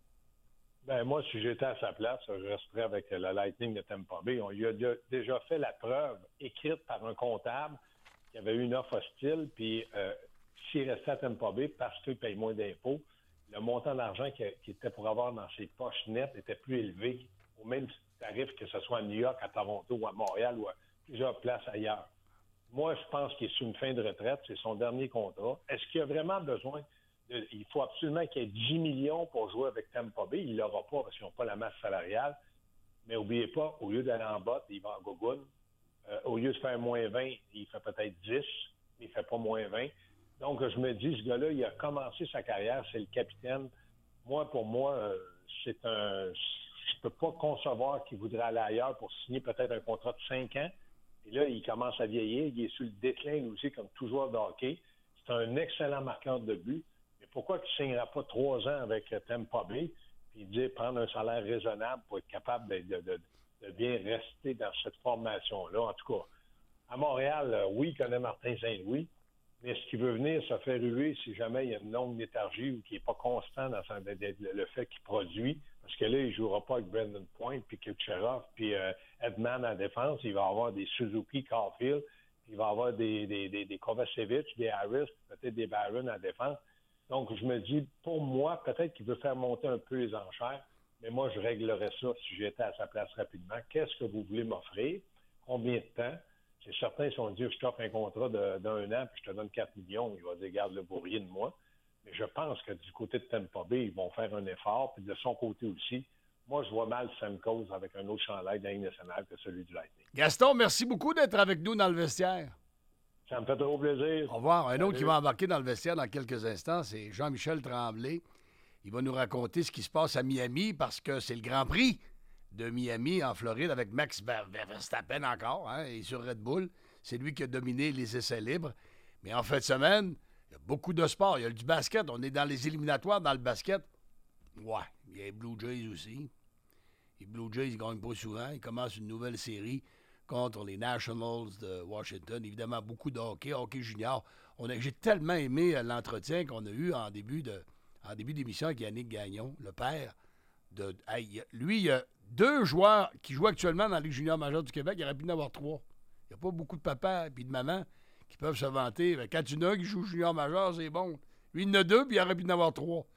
Ben moi, si j'étais à sa place, je resterais avec le Lightning de Tampa Bay. On lui a déjà fait la preuve, écrite par un comptable, qu'il y avait eu une offre hostile, puis euh, s'il restait à Tampa Bay parce qu'il paye moins d'impôts, le montant d'argent qu'il qui était pour avoir dans ses poches nettes était plus élevé, au même tarif que ce soit à New York, à Toronto ou à Montréal ou à plusieurs places ailleurs. Moi, je pense qu'il est sur une fin de retraite. C'est son dernier contrat. Est-ce qu'il a vraiment besoin de... Il faut absolument qu'il y ait dix millions pour jouer avec Tampa Bay. Il ne l'aura pas parce qu'ils n'ont pas la masse salariale. Mais n'oubliez pas, au lieu d'aller en bas, il va en gogoune. Euh, au lieu de faire moins vingt, il fait peut-être dix, mais il ne fait pas moins vingt. Donc, je me dis, ce gars-là, il a commencé sa carrière, c'est le capitaine. Moi, pour moi, euh, c'est un... Je ne peux pas concevoir qu'il voudrait aller ailleurs pour signer peut-être un contrat de cinq ans. Et là, il commence à vieillir. Il est sur le déclin, lui aussi, comme tout joueur de hockey. C'est un excellent marqueur de but. Mais pourquoi il ne signera pas trois ans avec Tampa Bay puis dire prendre un salaire raisonnable pour être capable de, de, de, de bien rester dans cette formation-là? En tout cas, à Montréal, oui, il connaît Martin Saint-Louis, mais est-ce qu'il veut venir se faire ruer si jamais il y a une longue léthargie ou qu'il n'est pas constant dans son, de, de, de, le fait qu'il produit? Parce que là, il ne jouera pas avec Brandon Point, puis Kucherov, puis euh, Edman en défense. Il va avoir des Suzuki, Caulfield, puis il va avoir des, des, des, des Kovacevic, des Harris, peut-être des Barron en défense. Donc, je me dis, pour moi, peut-être qu'il veut faire monter un peu les enchères, mais moi, je réglerais ça si j'étais à sa place rapidement. Qu'est-ce que vous voulez m'offrir? Combien de temps? C'est certain, si on dit, je t'offre un contrat de, d'un an, puis je te donne quatre millions, il va dire, garde le bourrier de moi. Mais je pense que du côté de Tampa Bay, ils vont faire un effort. Puis de son côté aussi, moi, je vois mal Stamkos avec un autre chandail de la Ligue nationale que celui du Lightning. Gaston, merci beaucoup d'être avec nous dans le vestiaire. Ça me fait trop plaisir. Au revoir. Un Salut. autre qui va embarquer dans le vestiaire dans quelques instants, c'est Jean-Michel Tremblay. Il va nous raconter ce qui se passe à Miami parce que c'est le Grand Prix de Miami en Floride avec Max Verstappen encore, hein, et sur Red Bull. C'est lui qui a dominé les essais libres. Mais en fin de semaine, il y a beaucoup de sports. Il y a du basket. On est dans les éliminatoires dans le basket. Ouais, il y a les Blue Jays aussi. Les Blue Jays, ils ne gagnent pas souvent. Ils commencent une nouvelle série contre les Nationals de Washington. Évidemment, beaucoup de hockey, hockey junior. On a, j'ai tellement aimé l'entretien qu'on a eu en début, de, en début d'émission avec Yannick Gagnon, le père. De, hey, lui, il y a deux joueurs qui jouent actuellement dans la Ligue junior majeure du Québec. Il aurait pu en avoir trois. Il n'y a pas beaucoup de papas et de mamans qui peuvent se vanter. Quand tu n'as qui joue junior majeur, c'est bon. Lui, il en a deux, puis il aurait pu en avoir trois.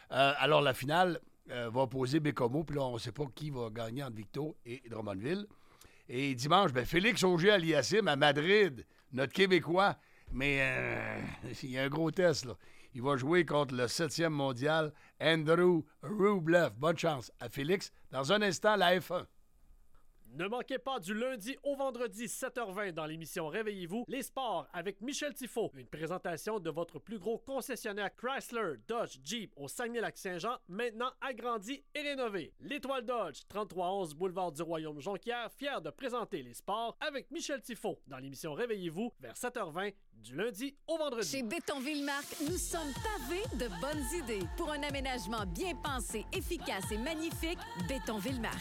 Euh, alors, la finale euh, va opposer Bécomo, puis là, on ne sait pas qui va gagner entre Victo et Drummondville. Et dimanche, ben, Félix Auger-Aliassime à Madrid, notre Québécois. Mais euh, il y a un gros test, là. Il va jouer contre le septième mondial, Andrew Rublev. Bonne chance à Félix. Dans un instant, la F un. Ne manquez pas du lundi au vendredi sept heures vingt dans l'émission Réveillez-vous, les sports avec Michel Tifo. Une présentation de votre plus gros concessionnaire Chrysler, Dodge, Jeep au Saguenay-Lac-Saint-Jean, maintenant agrandi et rénové. L'Étoile Dodge, trente-trois onze boulevard du Royaume-Jonquière, fier de présenter les sports avec Michel Tifo dans l'émission Réveillez-vous vers sept heures vingt du lundi au vendredi. Chez Bétonville-Marc, nous sommes pavés de bonnes idées. Pour un aménagement bien pensé, efficace et magnifique, Bétonville-Marc.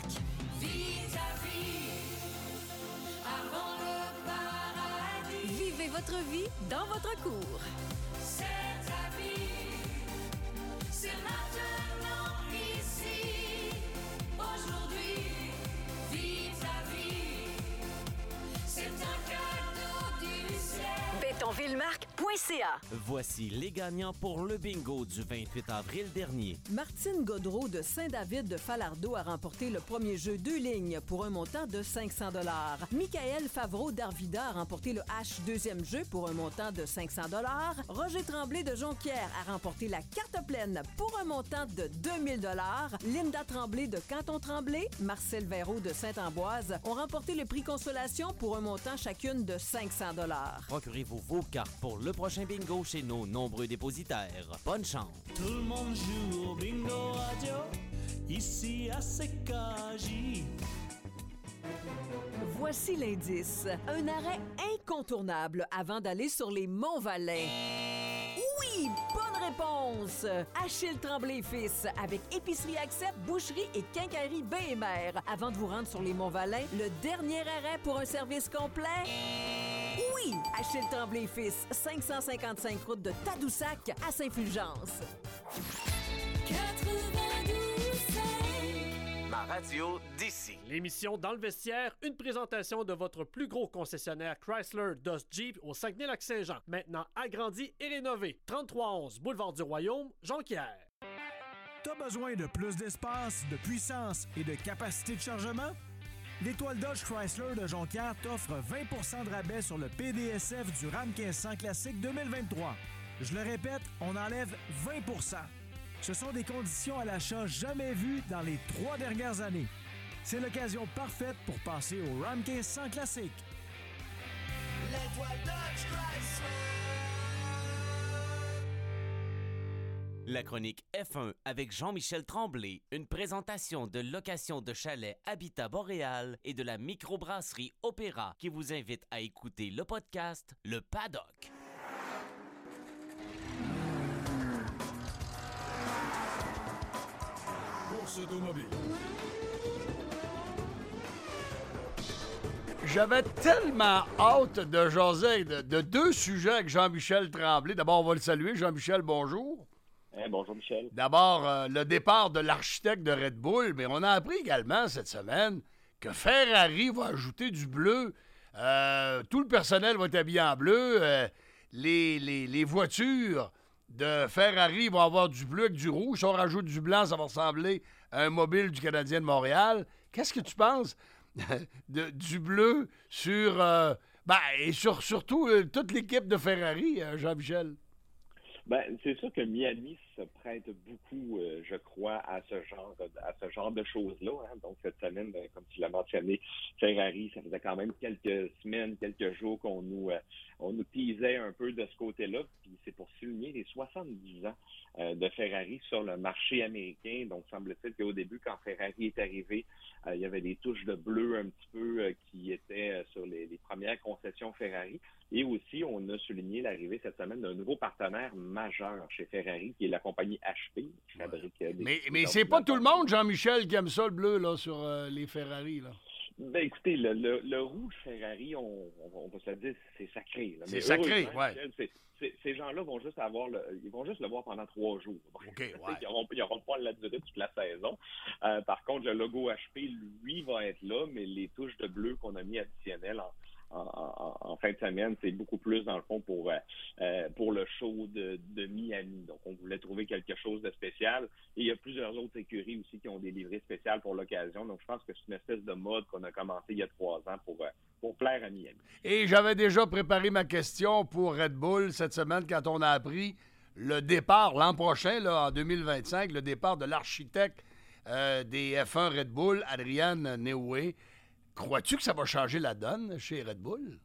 Vivez votre vie dans votre cour. C'est ta vie, c'est maintenant ici, aujourd'hui, vis ta vie, c'est un cadeau du ciel. Bétonvillemarc point c a. Voici les gagnants pour le bingo du vingt-huit avril dernier. Martine Godreau de Saint-David de Falardeau a remporté le premier jeu deux lignes pour un montant de cinq cents dollars. Michael Favreau d'Arvida a remporté le H deuxième jeu pour un montant de cinq cents dollars. Roger Tremblay de Jonquière a remporté la carte pleine pour un montant de deux mille dollars. Linda Tremblay de Canton Tremblay, Marcel Véraud de Sainte-Ambroise ont remporté le prix Consolation pour un montant chacune de cinq cents dollars. Procurez-vous vos cartes pour le prochain bingo chez nos nombreux dépositaires. Bonne chance! Tout le monde joue au bingo radio, ici à C K J. Voici l'indice. Un arrêt incontournable avant d'aller sur les Monts-Valin. Oui! Bonne réponse! Achille Tremblay Fils, avec Épicerie Accept, Boucherie et Quincaillerie B et Mère. Avant de vous rendre sur les Monts-Valin, le dernier arrêt pour un service complet... Oui! Achille Tremblay Fils, cinq cent cinquante-cinq route de Tadoussac à Saint-Fulgence. Ma radio d'ici. L'émission Dans le vestiaire, une présentation de votre plus gros concessionnaire Chrysler, Dodge, Jeep au Saguenay-Lac-Saint-Jean. Maintenant agrandi et rénové. trente-trois onze boulevard du Royaume, Jonquière. T'as besoin de plus d'espace, de puissance et de capacité de chargement? L'Étoile Dodge Chrysler de Jonquière t'offre vingt pour cent de rabais sur le P D S F du Ram quinze cents Classique deux mille vingt-trois. Je le répète, on enlève vingt pour cent. Ce sont des conditions à l'achat jamais vues dans les trois dernières années. C'est l'occasion parfaite pour passer au Ram quinze cents Classique. L'Étoile Dodge Chrysler. La chronique F un avec Jean-Michel Tremblay, une présentation de location de chalet Habitat Boréal et de la microbrasserie Opéra qui vous invite à écouter le podcast Le Paddock. Course automobile. J'avais tellement hâte de jaser de, de deux sujets avec Jean-Michel Tremblay. D'abord, on va le saluer. Jean-Michel, bonjour. Hey, bonjour, Michel. D'abord, euh, le départ de l'architecte de Red Bull, mais on a appris également cette semaine que Ferrari va ajouter du bleu. Euh, tout le personnel va être habillé en bleu. Euh, les, les, les voitures de Ferrari vont avoir du bleu avec du rouge. Si on rajoute du blanc, ça va ressembler à un mobile du Canadien de Montréal. Qu'est-ce que tu penses de, du bleu sur... Euh, ben, et sur, surtout euh, toute l'équipe de Ferrari, euh, Jean-Michel? Ben, c'est sûr que Miami se prête beaucoup, euh, je crois, à ce genre à ce genre de choses-là. Hein. Donc, cette semaine, ben, comme tu l'as mentionné, Ferrari, ça faisait quand même quelques semaines, quelques jours qu'on nous euh, on nous teasait un peu de ce côté-là. Puis c'est pour souligner les soixante-dix ans euh, de Ferrari sur le marché américain. Donc, semble-t-il qu'au début, quand Ferrari est arrivé, euh, il y avait des touches de bleu un petit peu euh, qui étaient euh, sur les, les premières concessions Ferrari. Et aussi, on a souligné l'arrivée cette semaine d'un nouveau partenaire majeur chez Ferrari, qui est la compagnie H P, qui fabrique des... Mais, mais c'est pas tout le monde, Jean-Michel, qui aime ça, le bleu, là, sur euh, les Ferrari, là. Ben, écoutez, le, le, le rouge Ferrari, on, on, on peut se le dire, c'est sacré. C'est sacré, oui. C'est, c'est, ces gens-là vont juste avoir le, ils vont juste le voir pendant trois jours. OK, ouais. Ils n'auront pas la durée toute la saison. Euh, par contre, le logo H P, lui, va être là, mais les touches de bleu qu'on a mis additionnelles en, en, en, en fin de semaine, c'est beaucoup plus, dans le fond, pour, euh, pour le show de, de Miami. Donc, on voulait trouver quelque chose de spécial. Et il y a plusieurs autres écuries aussi qui ont des livrées spéciales pour l'occasion. Donc, je pense que c'est une espèce de mode qu'on a commencé il y a trois ans pour, pour plaire à Miami. Et j'avais déjà préparé ma question pour Red Bull cette semaine quand on a appris le départ l'an prochain, là, en deux mille vingt-cinq, le départ de l'architecte euh, des F un Red Bull, Adrian Newey. Crois-tu que ça va changer la donne chez Red Bull?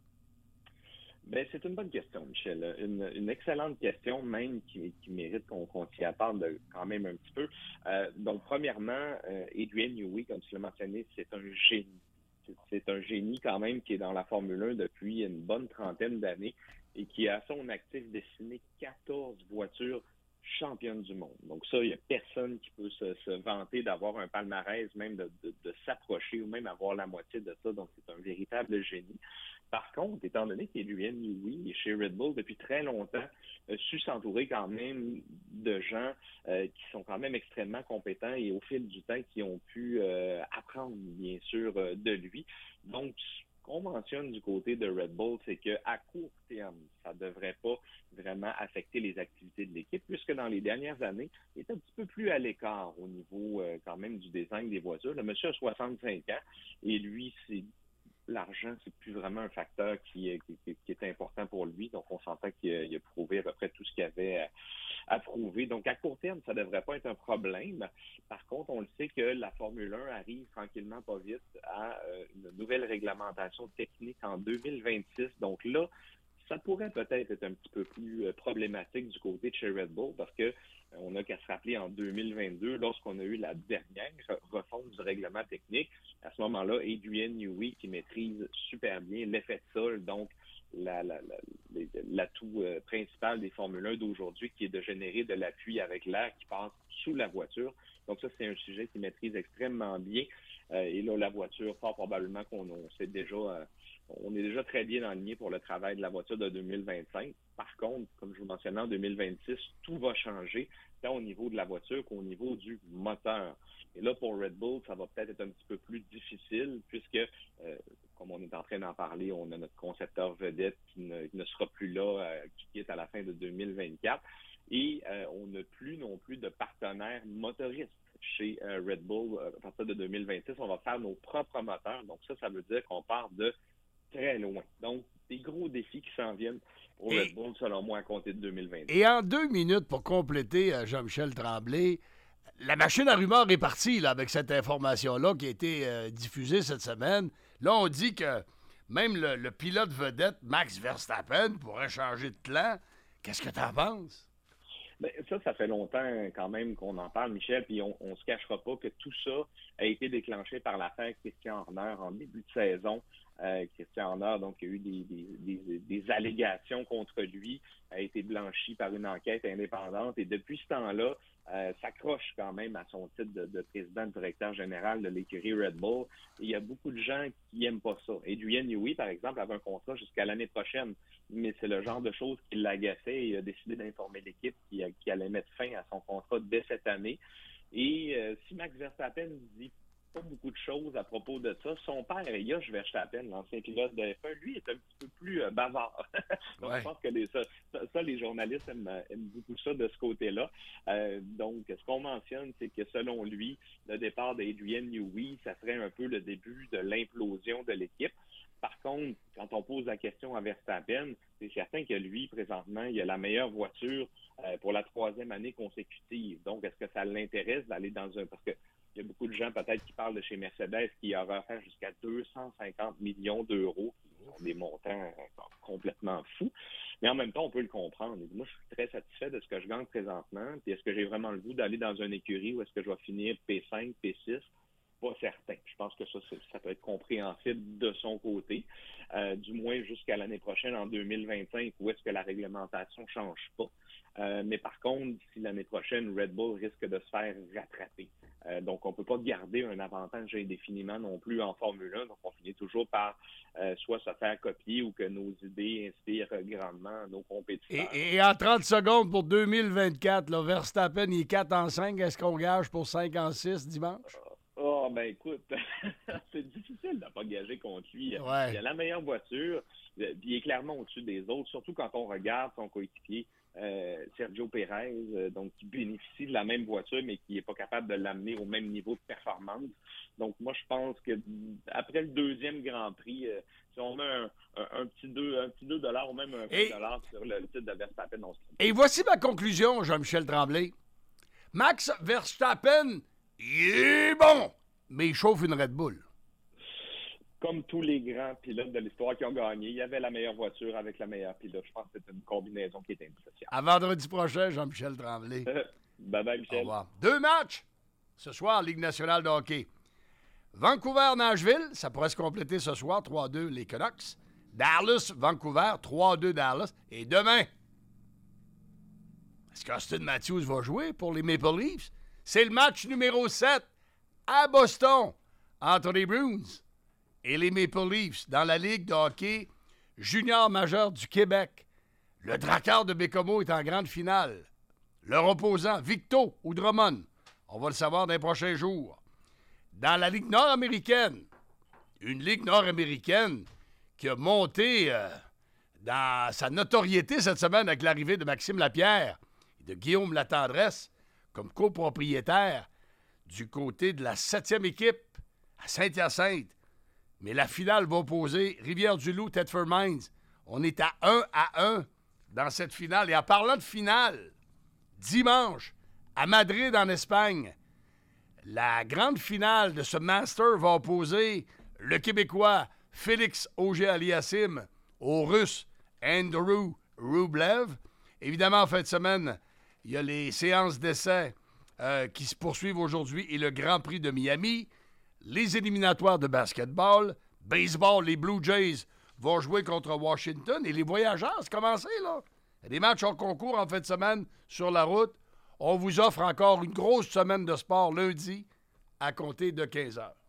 Bien, c'est une bonne question, Michel. Une, une excellente question, même qui, qui mérite qu'on, qu'on s'y attarde quand même un petit peu. Euh, donc, premièrement, euh, Adrian Newey, comme tu l'as mentionné, c'est un génie. C'est, c'est un génie quand même qui est dans la Formule un depuis une bonne trentaine d'années et qui a à son actif dessiné quatorze voitures championnes du monde. Donc ça, il n'y a personne qui peut se, se vanter d'avoir un palmarès, même de, de, de s'approcher ou même avoir la moitié de ça. Donc c'est un véritable génie. Par contre, étant donné qu'Adrian Newey est chez Red Bull depuis très longtemps, a su s'entourer quand même de gens euh, qui sont quand même extrêmement compétents et au fil du temps qui ont pu euh, apprendre, bien sûr, euh, de lui. Donc, ce qu'on mentionne du côté de Red Bull, c'est qu'à court terme, ça ne devrait pas vraiment affecter les activités de l'équipe, puisque dans les dernières années, il est un petit peu plus à l'écart au niveau euh, quand même du design des voitures. Le monsieur a soixante-cinq ans et lui, c'est l'argent, c'est plus vraiment un facteur qui, qui, qui est important pour lui. Donc, on s'entend qu'il a, il a prouvé à peu près tout ce qu'il avait à, à prouver. Donc, à court terme, ça ne devrait pas être un problème. Par contre, on le sait que la Formule un arrive tranquillement, pas vite, à euh, une nouvelle réglementation technique en deux mille vingt-six. Donc là, ça pourrait peut-être être un petit peu plus euh, problématique du côté de chez Red Bull parce que euh, on n'a qu'à se rappeler en deux mille vingt-deux, lorsqu'on a eu la dernière refonte du règlement technique, à ce moment-là, Adrian Newey, qui maîtrise super bien l'effet de sol, donc la, la, la, l'atout euh, principal des Formule un d'aujourd'hui, qui est de générer de l'appui avec l'air qui passe sous la voiture. Donc ça, c'est un sujet qu'il maîtrise extrêmement bien. Euh, et là, la voiture, fort probablement qu'on on sait déjà... Euh, On est déjà très bien aligné pour le travail de la voiture de deux mille vingt-cinq. Par contre, comme je vous mentionnais, en deux mille vingt-six, tout va changer, tant au niveau de la voiture qu'au niveau du moteur. Et là, pour Red Bull, ça va peut-être être un petit peu plus difficile puisque, euh, comme on est en train d'en parler, on a notre concepteur vedette qui ne, qui ne sera plus là, euh, qui quitte à la fin de deux mille vingt-quatre. Et euh, on n'a plus non plus de partenaires motoristes chez euh, Red Bull. À partir de deux mille vingt-six, on va faire nos propres moteurs. Donc ça, ça veut dire qu'on part de très loin. Donc, des gros défis qui s'en viennent pour Red Bull, selon moi, à compter de deux mille vingt. Et en deux minutes, pour compléter, euh, Jean-Michel Tremblay, la machine à rumeurs est partie là, avec cette information-là qui a été euh, diffusée cette semaine. Là, on dit que même le, le pilote vedette, Max Verstappen, pourrait changer de clan. Qu'est-ce que tu en penses? Bien, ça, ça fait longtemps quand même qu'on en parle, Michel, puis on ne se cachera pas que tout ça a été déclenché par l'affaire Christian Horner en début de saison. Euh, Christian Horner, donc, il y a eu des, des, des, des allégations contre lui, a été blanchi par une enquête indépendante et depuis ce temps-là, euh, s'accroche quand même à son titre de, de président directeur général de l'écurie Red Bull. Et il y a beaucoup de gens qui n'aiment pas ça. Adrian Newey, par exemple, avait un contrat jusqu'à l'année prochaine, mais c'est le genre de choses qui l'agaçait et il a décidé d'informer l'équipe qui, qui allait mettre fin à son contrat dès cette année. Et euh, si Max Verstappen dit pas beaucoup de choses à propos de ça. Son père, Josh Verstappen, l'ancien pilote de F un, lui, est un petit peu plus euh, bavard. donc, ouais. Je pense que les, ça, ça, les journalistes aiment, aiment beaucoup ça de ce côté-là. Euh, donc, ce qu'on mentionne, c'est que selon lui, le départ d'Adrian Newey, ça serait un peu le début de l'implosion de l'équipe. Par contre, quand on pose la question à Verstappen, c'est certain que lui, présentement, il a la meilleure voiture euh, pour la troisième année consécutive. Donc, est-ce que ça l'intéresse d'aller dans un... Parce que il y a beaucoup de gens peut-être qui parlent de chez Mercedes qui auraient offert jusqu'à deux cent cinquante millions d'euros, qui sont des montants complètement fous. Mais en même temps, on peut le comprendre. Moi, je suis très satisfait de ce que je gagne présentement. Puis est-ce que j'ai vraiment le goût d'aller dans une écurie ou est-ce que je vais finir P cinq, P six? Pas certain. Je pense que ça, ça peut être compréhensible de son côté, euh, du moins jusqu'à l'année prochaine, en deux mille vingt-cinq, où est-ce que la réglementation ne change pas. Euh, mais par contre, d'ici l'année prochaine, Red Bull risque de se faire rattraper. Euh, donc, on ne peut pas garder un avantage indéfiniment non plus en Formule un. Donc, on finit toujours par euh, soit se faire copier ou que nos idées inspirent grandement nos compétiteurs. Et, et en trente secondes pour deux mille vingt-quatre, là, Verstappen, il est quatre en cinq. Est-ce qu'on gage pour cinq en six dimanche? Oh, Ah, ben écoute, c'est difficile de ne pas gager contre lui. Ouais. Il a la meilleure voiture, puis il est clairement au-dessus des autres, surtout quand on regarde son coéquipier, euh, Sergio Pérez, euh, donc qui bénéficie de la même voiture, mais qui n'est pas capable de l'amener au même niveau de performance. Donc moi, je pense que après le deuxième Grand Prix, euh, si on met un, un, un petit deux, un petit deux dollars ou même un Et... vingt dollars sur le titre de Verstappen, on se trompe. Et voici ma conclusion, Jean-Michel Tremblay. Max Verstappen, il est bon, mais il chauffe une Red Bull. Comme tous les grands pilotes de l'histoire qui ont gagné, il y avait la meilleure voiture avec la meilleure pilote. Je pense que c'est une combinaison qui est indissociable. À vendredi prochain, Jean-Michel Tremblay. Bye-bye, Michel. Au revoir. Deux matchs ce soir, Ligue nationale de hockey. Vancouver-Nashville, ça pourrait se compléter ce soir, trois deux les Canucks. Dallas-Vancouver, trois deux Dallas. Et demain, est-ce qu'Austin Matthews va jouer pour les Maple Leafs? C'est le match numéro sept à Boston entre les Bruins et les Maple Leafs dans la Ligue de hockey junior majeur du Québec. Le Drakkar de Bécomo est en grande finale. Leur opposant, Victo ou Drummond, on va le savoir dans les prochains jours. Dans la Ligue nord-américaine, une Ligue nord-américaine qui a monté euh, dans sa notoriété cette semaine avec l'arrivée de Maxime Lapierre et de Guillaume Latendresse comme copropriétaire du côté de la septième équipe à Saint-Hyacinthe. Mais la finale va opposer Rivière-du-Loup, Thetford Mines. On est à un à un dans cette finale. Et en parlant de finale, dimanche, à Madrid, en Espagne, la grande finale de ce Master va opposer le Québécois Félix Auger-Aliassime au Russe Andrew Rublev. Évidemment, en fin de semaine, il y a les séances d'essai euh, qui se poursuivent aujourd'hui et le Grand Prix de Miami. Les éliminatoires de basketball, baseball, les Blue Jays vont jouer contre Washington et les voyageurs, c'est commencé, là. Il y a des matchs en concours en fin de semaine sur la route. On vous offre encore une grosse semaine de sport lundi à compter de quinze heures.